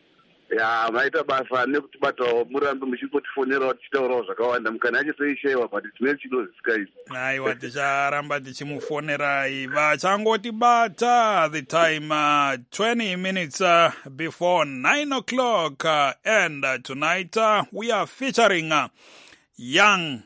Ya, maita basa nekutibatawo murambe muchipotifonerawo tichitaurawo zvakawanda, mukana yacho seishayiwa but tine chido zvisikaizvi. Aiwa, ticharamba tichimufonerai. Vachangotibata the time uh, twenty minutes uh, before nine o'clock uh, and uh, tonight uh, we are featuring uh, young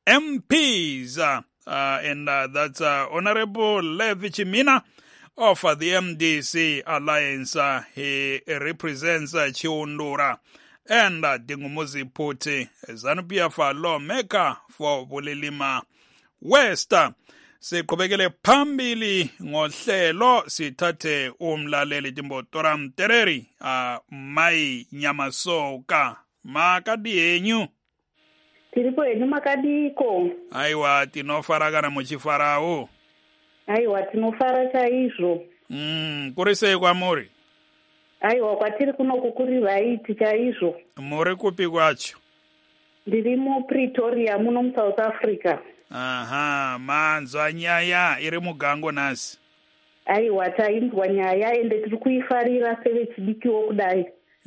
M Ps uh, uh, and uh, that's uh, Honorable Levi Chimina of uh, the M D C Alliance. Uh, he represents uh, Chiundura, and uh, Dingumuzi Puti, ZANU-P F lawmaker for Bulilima West. Siqhubekele phambili ngohlelo sithathe umlaleli Timbotora Mtereri uh, Mai Nyamasoka makadi yenyu. Tiripo yenyu makadiko. Aiwa, tinofarakana muchifarawo. Aiwa, tinofara chaizvo. Mm, kuri sei kwamuri? Aiwa, kwatiri kunoku kuri vaiti chaizvo. Muri kupi kwacho? Ndiri muPretoria muno muSouth Africa. Aha, manzwa nyaya iri mugango nasi. Aiwa, tainzwa nyaya ende tiri kuifarira sevechidikiwo kudai.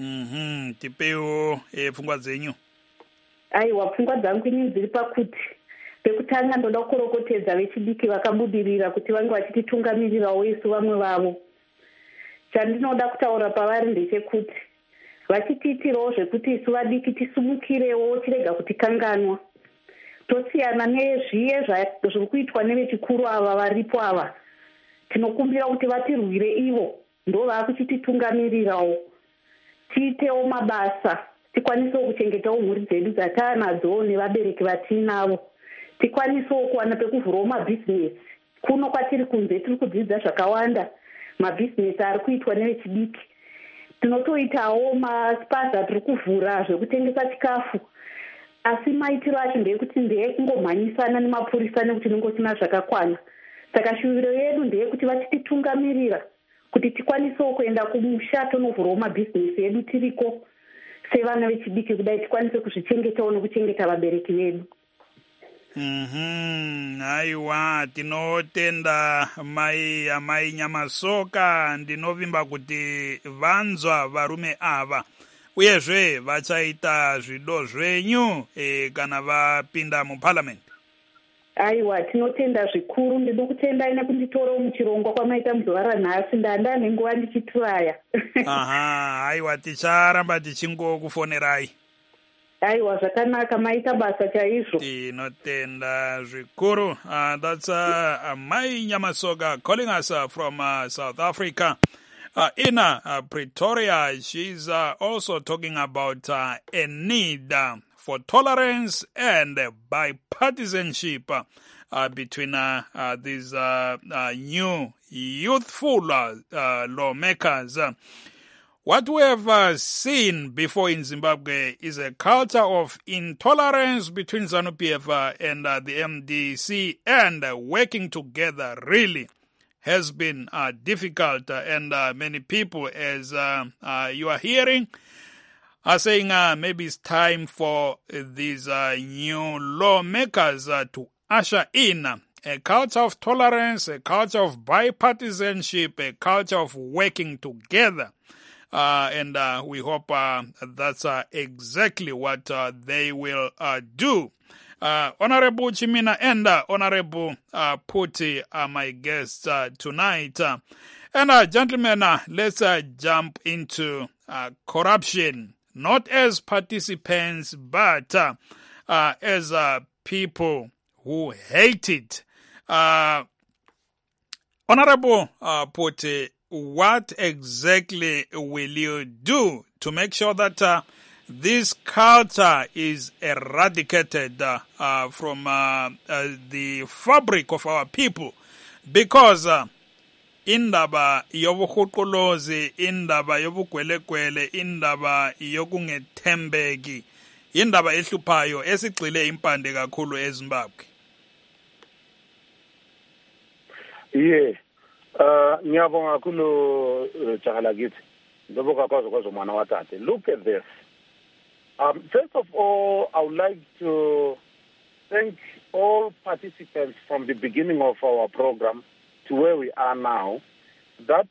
Mhm, tipewo e pfungwa dzenyu. Aiwa, pfungwa dzangu inini dziri pakuti pekutanga ndoda kurokotedza vechidiki vakabudirira kuti vange vachititungamirirawo isu vamwe vavo. Chandinoda kutaura pavari ndechekuti vachitiitirawo zvekuti isu vadiki tisumukirewo tirega kutikanganwa. Tosiyana nezviye zviri kuitwa nevechikuru ava varipo ava. Tinokumbira kuti vatirwire ivo, ndo vakuchititungamirirawo. Tiitewo mabasa, tikwanisewo kuchengetawo mhuri dzedu dzataanadzo nevabereki vatinavo. Tikwanisewo kuwana pekuvhurawo mabhizinesi. Kuno kwatiri kunze tiri kudzidza zvakawanda, mabhizinesi ari kuitwa nevechidiki. Tinotoitawo maspaza tiri kuvhura zvekutengesa chikafu. Asi maitiro acho ndeyekuti ndeye kungomhanyisana nemapurisa nekuti ningosina zvakakwana. Saka shuviro yedu ndeyekuti vachititungamirira kuti tikwanisewo kuenda kumusha tonovhurawo mabhizinesi edu tiriko sevana vechidiki kudai tikwanise kuzvichengetawo nekuchengeta vabereki vedu. Mhm, aiwa, tinotenda mai amai Nyamasoka, ndinovimba kuti vanzwa varume ava. Uyezve vachaita zvido zvenyu e, kana vapinda muparliament. Aiwa, tinotenda zvikuru. Ndinoda kutenda nekunditorawo muchirongo kwamaita muzovara nhasi, ndanda nenguva ndichituraya. Aha, aiwa, ticharamba tichingokufonerai. Aiwa, zvakanaka, maita basa chaizvo. Tinotenda zvikuru. Uh, that's uh, Mai Nyamasoka calling us uh, from uh, South Africa. Uh, in uh, Pretoria, she's uh, also talking about uh, a need uh, for tolerance and uh, bipartisanship uh, uh, between uh, uh, these uh, uh, new youthful uh, uh, lawmakers. Uh, what we have uh, seen before in Zimbabwe is a culture of intolerance between ZANU-P F uh, and uh, the M D C, and uh, working together really has been uh, difficult, uh, and uh, many people, as uh, uh, you are hearing, are saying uh, maybe it's time for uh, these uh, new lawmakers uh, to usher in a culture of tolerance, a culture of bipartisanship, a culture of working together. Uh, and uh, we hope uh, that's uh, exactly what uh, they will uh, do. Uh, Honorable Chimina and uh, Honorable uh, Puti are my guests uh, tonight. Uh, and uh, gentlemen, uh, let's uh, jump into uh, corruption, not as participants, but uh, uh, as uh, people who hate it. Uh, Honorable uh, Puti, what exactly will you do to make sure that uh, this culture is eradicated uh, uh, from uh, uh, the fabric of our people? Because uh, indaba yobuhuquluzi, indaba yobugwelekwele, indaba yokungethembeki, indaba ehluphayo esigcile impande kakhulu eZimbabwe. Yeah. Uh, ngiyabonga kakhulu Chakalagithi. Ndoboka kwazo kwazo mwana watate. Look at this. Um, first of all, I would like to thank all participants from the beginning of our program to where we are now. That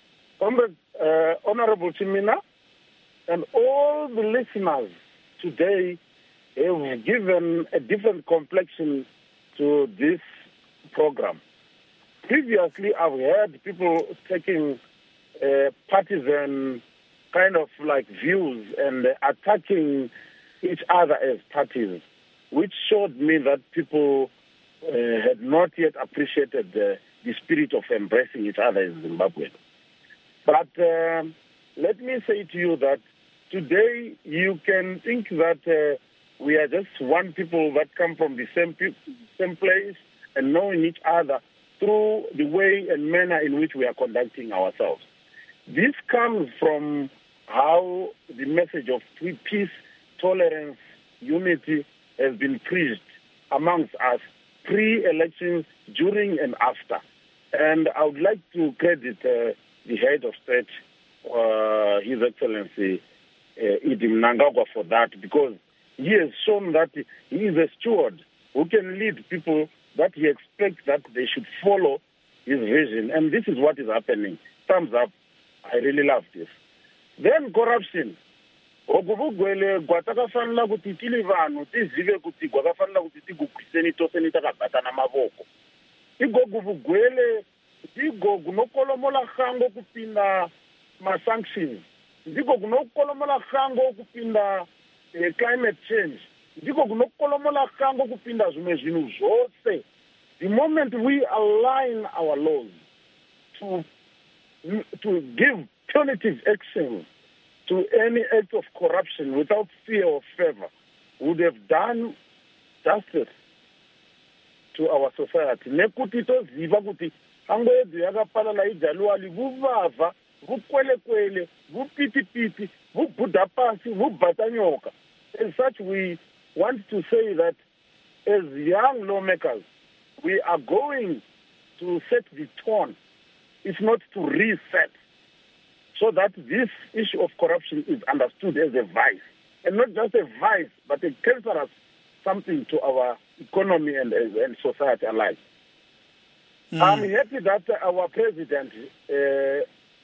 uh, Honorable Chimina and all the listeners today have given a different complexion to this program. Previously, I've heard people taking uh, partisan kind of like views and uh, attacking each other as parties, which showed me that people uh, had not yet appreciated the, the spirit of embracing each other in Zimbabwe. But uh, let me say to you that today you can think that uh, we are just one people that come from the same pe- same place and knowing each other through the way and manner in which we are conducting ourselves. This comes from how the message of peace, tolerance, unity has been preached amongst us pre-elections, during and after. And I would like to credit uh, the head of state, uh, His Excellency uh, Idi Mnangagwa, for that, because he has shown that he is a steward who can lead people that he expects that they should follow his vision. And this is what is happening. Thumbs up. I really love this. Then corruption. Ogubugwele gwatakafanla kuti tili vanhu tizive kuti gwakafanla kuti tigukwiseni toseni takabatana mavoko. Igogubugwele ndigo gunokolomola khango kupinda ma sanctions. Ndigo gunokolomola khango kupinda eh, climate change. Ndiko kunokolomola khango kupinda zvimwe zvinhu zvose. The moment we align our laws to to give punitive action to any act of corruption without fear or favor, would have done justice to our society. Nekuti toziva kuti hango yedu yakapalala ijanuari vuvava, vukwelekwele, vupitipiti, vubhuda pasi, vubhatanyoka. As such, we want to say that as young lawmakers, we are going to set the tone. It's not to reset, so that this issue of corruption is understood as a vice. And not just a vice, but a cancerous something to our economy and, and society alike. Mm. I'm happy that our president, uh,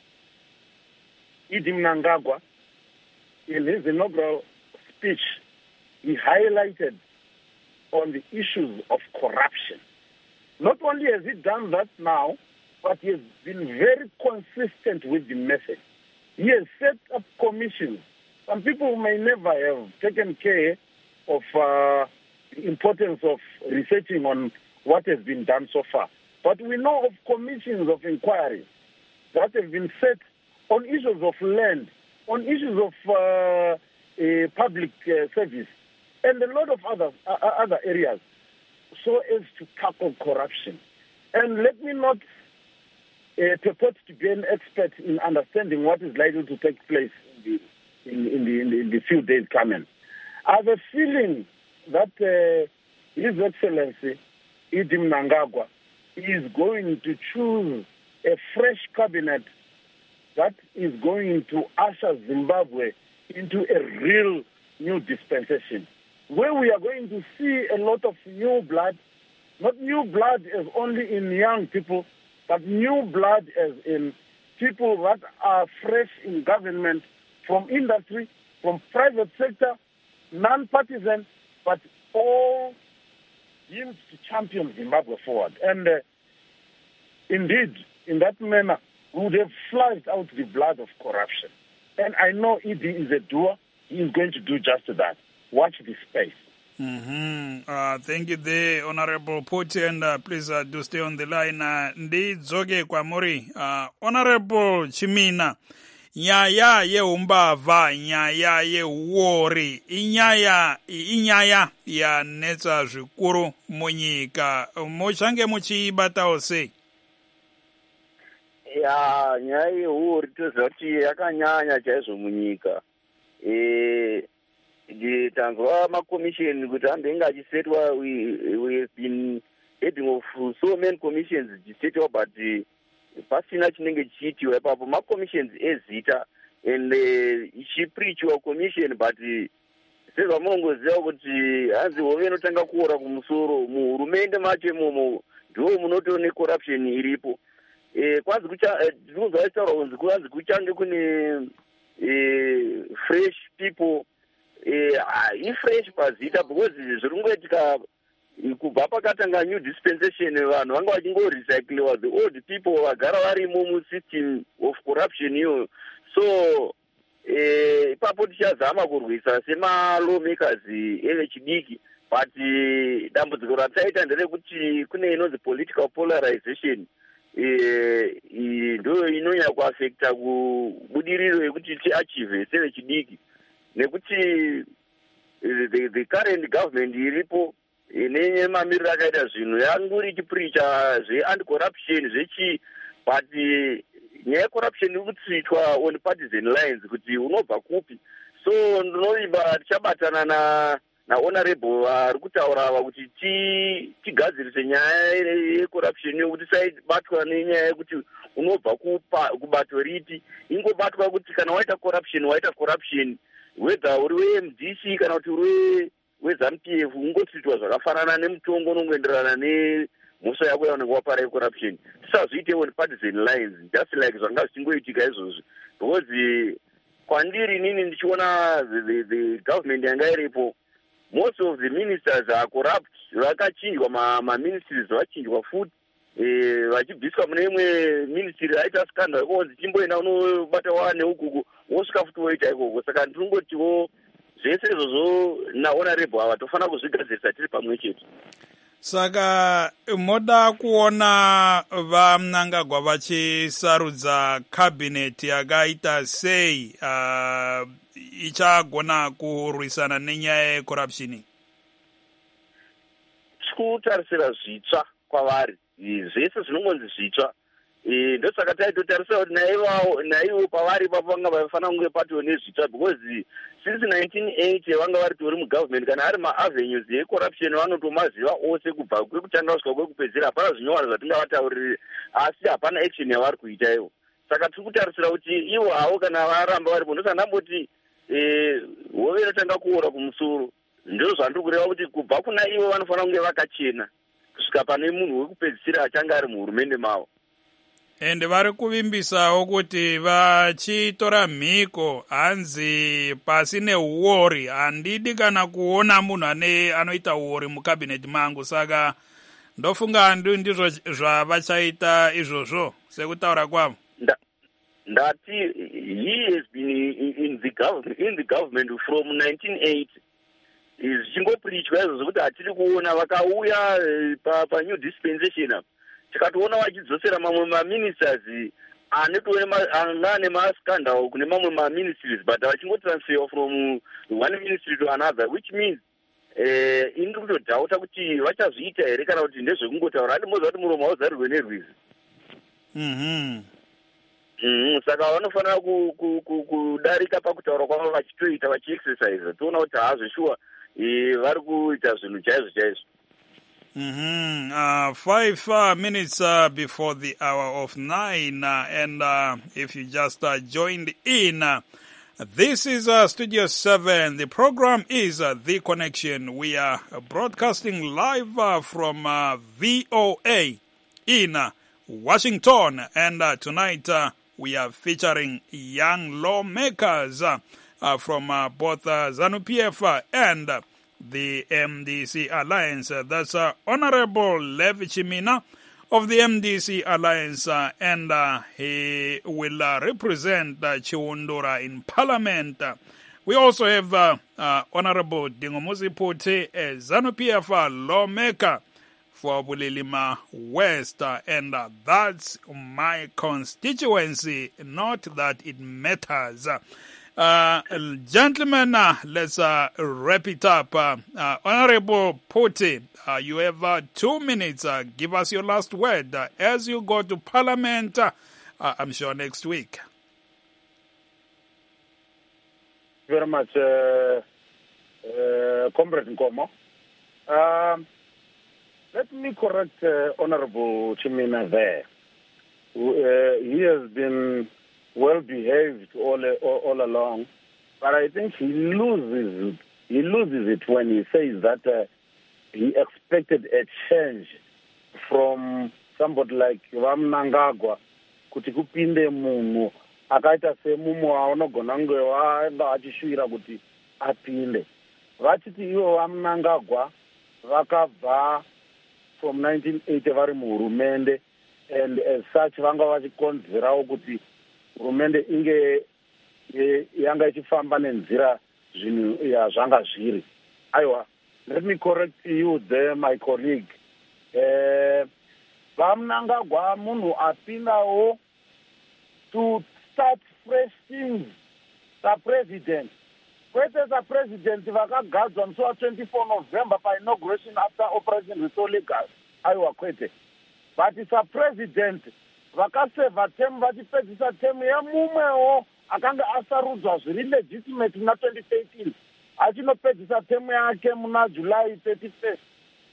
Idi Mnangagwa, in his inaugural speech, he highlighted on the issues of corruption. Not only has he done that now, but he has been very consistent with the message. He has set up commissions. Some people may never have taken care of uh, the importance of researching on what has been done so far. But we know of commissions of inquiry that have been set on issues of land, on issues of uh, uh, public uh, service, and a lot of other uh, other areas, so as to tackle corruption. And let me not uh, purport to be an expert in understanding what is likely to take place in the, in, in the, in the, in the few days coming. I have a feeling that uh, His Excellency Idi Mnangagwa is going to choose a fresh cabinet that is going to usher Zimbabwe into a real new dispensation, where we are going to see a lot of new blood, not new blood as only in young people, but new blood as in people that are fresh in government, from industry, from private sector, non-partisan, but all aims to champion Zimbabwe forward. And uh, indeed, in that manner, we would have flushed out the blood of corruption. And I know Idi is a doer. He is going to do just that. Watch this space. Mm-hmm. Uh, thank you there, Honorable Poti, and uh, please uh, do stay on the line. Uh, ndidzoke kwamuri. Uh, Honorable Chimina, nyaya yeumbavha, nyaya yeuori, inyaya inyaya yanetsa zvikuru munyika. Muchange muchiibatawo sei? Ya, nyaya yeuori toziva kuti yakanyanya chaizvo munyika. Eh, tanzwa makomisheni kuti ambenge achisetwa. We have been heading of so many commissions dzichisetwa, but pasina chinenge chichiitiwa ipapo. Makomishens ezita and ichiprichiwa commission, but sezvamunongoziva kuti hanzi hove inotanga kuora kumusoro. Muhurumende macho imomo ndiwo munotoone corruption iripo. Kwanzi ndinonzwa vachitaura kunzi kwanzi kuchange kune fresh people. Ifresh pazita because zviri kungoitika kubva pakatanga new dispensation, vanhu vanga vachingorecycliwa the old people vagara varimo musystem of corruption iyo. So ipapo tichazama kurwisa semalawmakers evechidiki, but dambudziko rataita nderekuti kune inonzi political polarization ndo inonyanya kuafekta kubudiriro yekuti tiachieve sevechidiki, nekuti the, the current government iripo nemamiriro akaita zvinhu yanguri ichipricha zve-anti-corruption zvechi, but nyaya yecorruption iri kutsitwa on partisan lines kuti unobva kupi. So ndinoimba tichabatana na nahonorable ari kutaura ava kuti tigadzirise nyaya yecorruption iyo, kuti tisaibatwa nenyaya yekuti unobva kubato riti. Ingobatwa kuti kana waita corruption waita corruption, whether uri we-M D C kana kuti uri we-ZANU P F, ungotsitwa zvakafanana nemutongo unongoenderana nemhosva yako yaunenge wapara yecorruption. Tisazoite on partisan lines just like zvanga zvichingoitika izvozvi, because kwandiri nini ndichiona the, the, the government yanga iripo, most of the ministers are corrupt. Vakachinjwa ma-ministries vachinjwa futi, vachibviswa mune imwe ministry aita scandal konzi chimboenda unobata wane ukuku wosvika futi woita ikoko. Saka ndiringotiwo zvese izvozvo nahonorable ava tofanira kuzvigadzirisa tiri pamwe chete. Saka moda kuona vaMnangagwa vachisarudza cabinet yakaita sei uh, ichagona kurwisana nenyaya yecorruption? Tikutarisira zvitsva kwavari, zvese zvinongonzi zvitsva. Ndosaka taitotarisira kuti naivo pavari ipapo vanga vafanira kunge patiwo nezvitsva, because since nineteen eighty vanga vari tori mugovernment, kana ari maavenues yecorruption vanotomaziva ose kubva kwekutanga kusvika kwekupedzira. Hapana zvinyowani zvatingavataurire, asi hapana action yavari kuita ivo. Saka tiri kutarisira kuti ivo havo kana varamba varipo, ndosaka ndamboti hove inotanga kuora kumusoro. Ndizvo zvandiri kureva kuti kubva kuna ivo vanofanira kunge vakachena kusvika pane munhu wekupedzisira achange ari muhurumende mavo. Ende vari kuvimbisawo kuti vachitora mhiko hanzi pasine uori. Handidi kana kuona munhu ane anoita uori mukabineti mangu, saka ndofunga ndizvo zvavachaita izvozvo sekutaura kwavo. Ndati he has been in the government, in the government from nineteen eighty. Zvichingoprichwa izvo zvokuti hatiri kuona vakauya pa new dispensation apa. Tikatoona vachidzosera mamwe maministers anga ane mascandal kune mamwe maministries, but vachingotransfer from one ministry to another, which means ini kutodhauta kuti vachazviita here kana kuti ndezvekungotaura. Handimboziva kuti muromo hauzarirwe nerwizi. Saka vanofanira kudarika pakutaura kwavo vachitoita vachiexercise, toona kuti hazvo shuwa vari kuita zvinhu chaizvo chaizvo. Mm-hmm. Uh, five uh, minutes uh, before the hour of nine, uh, and uh, if you just uh, joined in, uh, this is uh, Studio seven. The program is uh, The Connection. We are broadcasting live uh, from uh, V O A in uh, Washington, and uh, tonight uh, we are featuring young lawmakers uh, uh, from uh, both uh, ZANU P F uh, and uh, the M D C Alliance. Uh, that's uh, Honorable Levi Chimina of the M D C Alliance, uh, and uh, he will uh, represent uh, Chiundura in Parliament uh, We also have uh, uh, Honorable Dingomuzi Phuthi, a ZANU-P F lawmaker for Bulilima West, uh, and uh, that's my constituency, not that it matters. Uh, gentlemen, uh, let's uh, wrap it up. Uh, uh, Honorable Phuthi, uh, you have uh, two minutes. Uh, give us your last word uh, as you go to Parliament, uh, uh, I'm sure next week. Very much, uh, uh, Comrade Nkomo. Um, let me correct uh, Honorable Chimina there. Uh, he has been well behaved all, all all along, but I think he loses he loses it when he says that uh, he expected a change from somebody like Vamnangagwa kuti kupinde munhu akaita semumo aunogona kunge waenda achishuvira kuti apinde. Vachiti ivo Vamnangagwa vakabva from nineteen eighty vari muhurumende, and as such vanga vachikonzerawo kuti hurumende inge yanga ichifamba nenzira zvinhu zvanga zviri. Aiwa, let me correct you there, my colleague. Uh, Vamnangagwa munhu apindawo to start fresh things. The president. Kwete the president vakagadzwa musi wa twenty-four November pa inauguration after Operation Restore Legas. Aiwa kwete. But it's a president vakaseva term vachipedzisa term yemumwewo akanga asarudzwa zviri legitimate muna twenty thirteen achinopedzisa term yake muna July thirty-first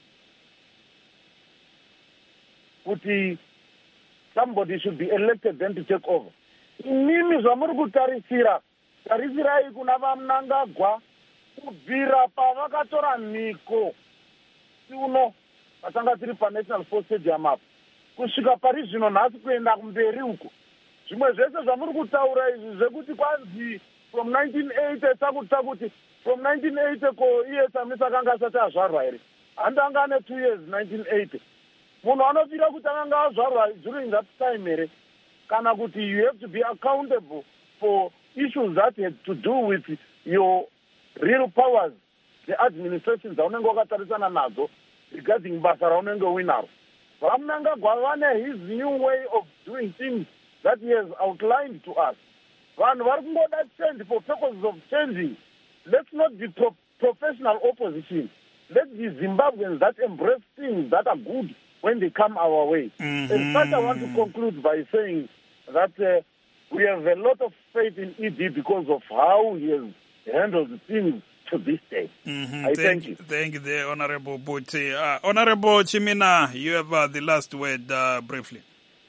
kuti somebody should be elected then to take over. Inimi zvamuri kutarisira tarisirai kuna Vamnangagwa kubvira pavakatora mhiko siuno patanga tiri paNational Sports Stadium apo kusvika pari zvino nhasi kuenda kumberi uko. Zvimwe zvese zvamuri kutaura izvi zvekuti kwanzi from nineteen eighty takuta kuti from nineteen eighty ko iye Samisa akanga asati azvarwa here, handanga ane two years nineteen eighty. Munhu anofira kuti akanga azvarwa during that time here, kana kuti you have to be accountable for issues that had to do with your real powers, the administrations dzaunenge wakatarisana nadzo regarding basa raunenge uinaro. Vamnangagwa vane his new way of doing things that he has outlined to us. Vanhu vari kungoda change for purposes of changing. Let's not be pro professional opposition. Let's be Zimbabweans that embrace things that are good when they come our way. Mm-hmm. In fact, I want to conclude by saying that uh, we have a lot of faith in E D because of how he has handled things to this day. Mm-hmm. I thank, thank you. Thank you, there, Honorable Phuthi. Uh, Honorable Chimina, you have uh, the last word uh, briefly.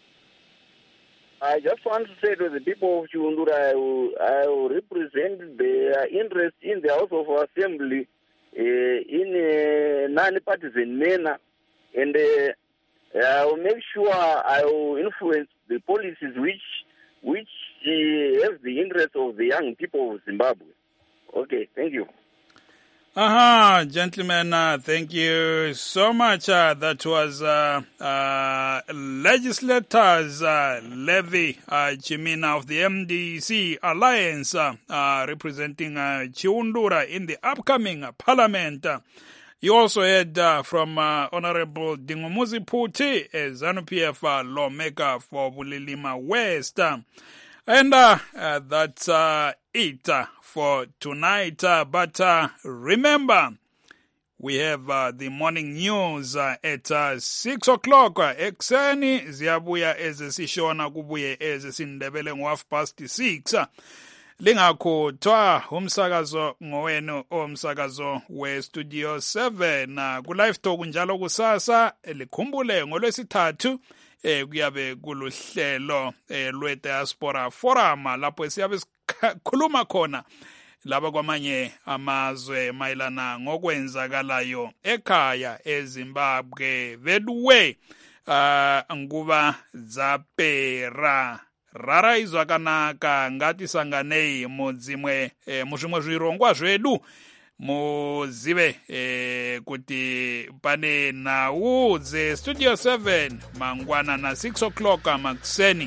I just want to say to the people of Chiundura, I will, I will represent their interest in the House of Assembly uh, in a non-partisan manner, and uh, I will make sure I will influence the policies which which uh, have the interest of the young people of Zimbabwe. Okay, thank you. Aha, uh-huh, gentlemen, uh, thank you so much. Uh, that was uh, uh, legislators uh, Levi uh, Chimina of the M D C Alliance uh, uh, representing uh, Chiundura in the upcoming uh, parliament. Uh, you also heard uh, from uh, Honorable Dingomuzi Phuthi, a ZANU-P F uh, lawmaker for Bulilima West. Uh, and uh, uh, that's uh, it uh, for tonight. Uh, but uh, remember, we have uh, the morning news uh, at uh, six o'clock. Uh, Ekseni ziyabuya ezisishona kubuye ezisindebele ngo half past six. Uh, lingakhothwa umsakazo ngowenu omsakazo we Studio seven. Uh, ku live talk njalo kusasa likhumbule ngolwesithathu eh kuyabe kuluhlelo eh lwe diaspora forum lapho siyabe sikhuluma khona laba kwamanye amazwe mayelana ngokwenzakalayo ekhaya eZimbabwe vedwe uh, nguva dzapera rara izvakanaka ngatisanganei mudzimwe eh, muzvimwe zvirongwa zvedu muzive eh, kuti pane nhau dzeStudio seven mangwana na six o'clock makuseni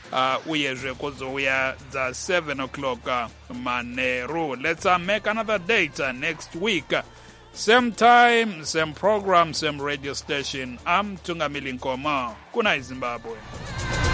uh, uyezve kuzouya dza seven o'clock uh, manheru. Let's uh, make another date uh, next week. Same time, same program, same radio station. I'm Tungamili Nkoma. Kuna Zimbabwe.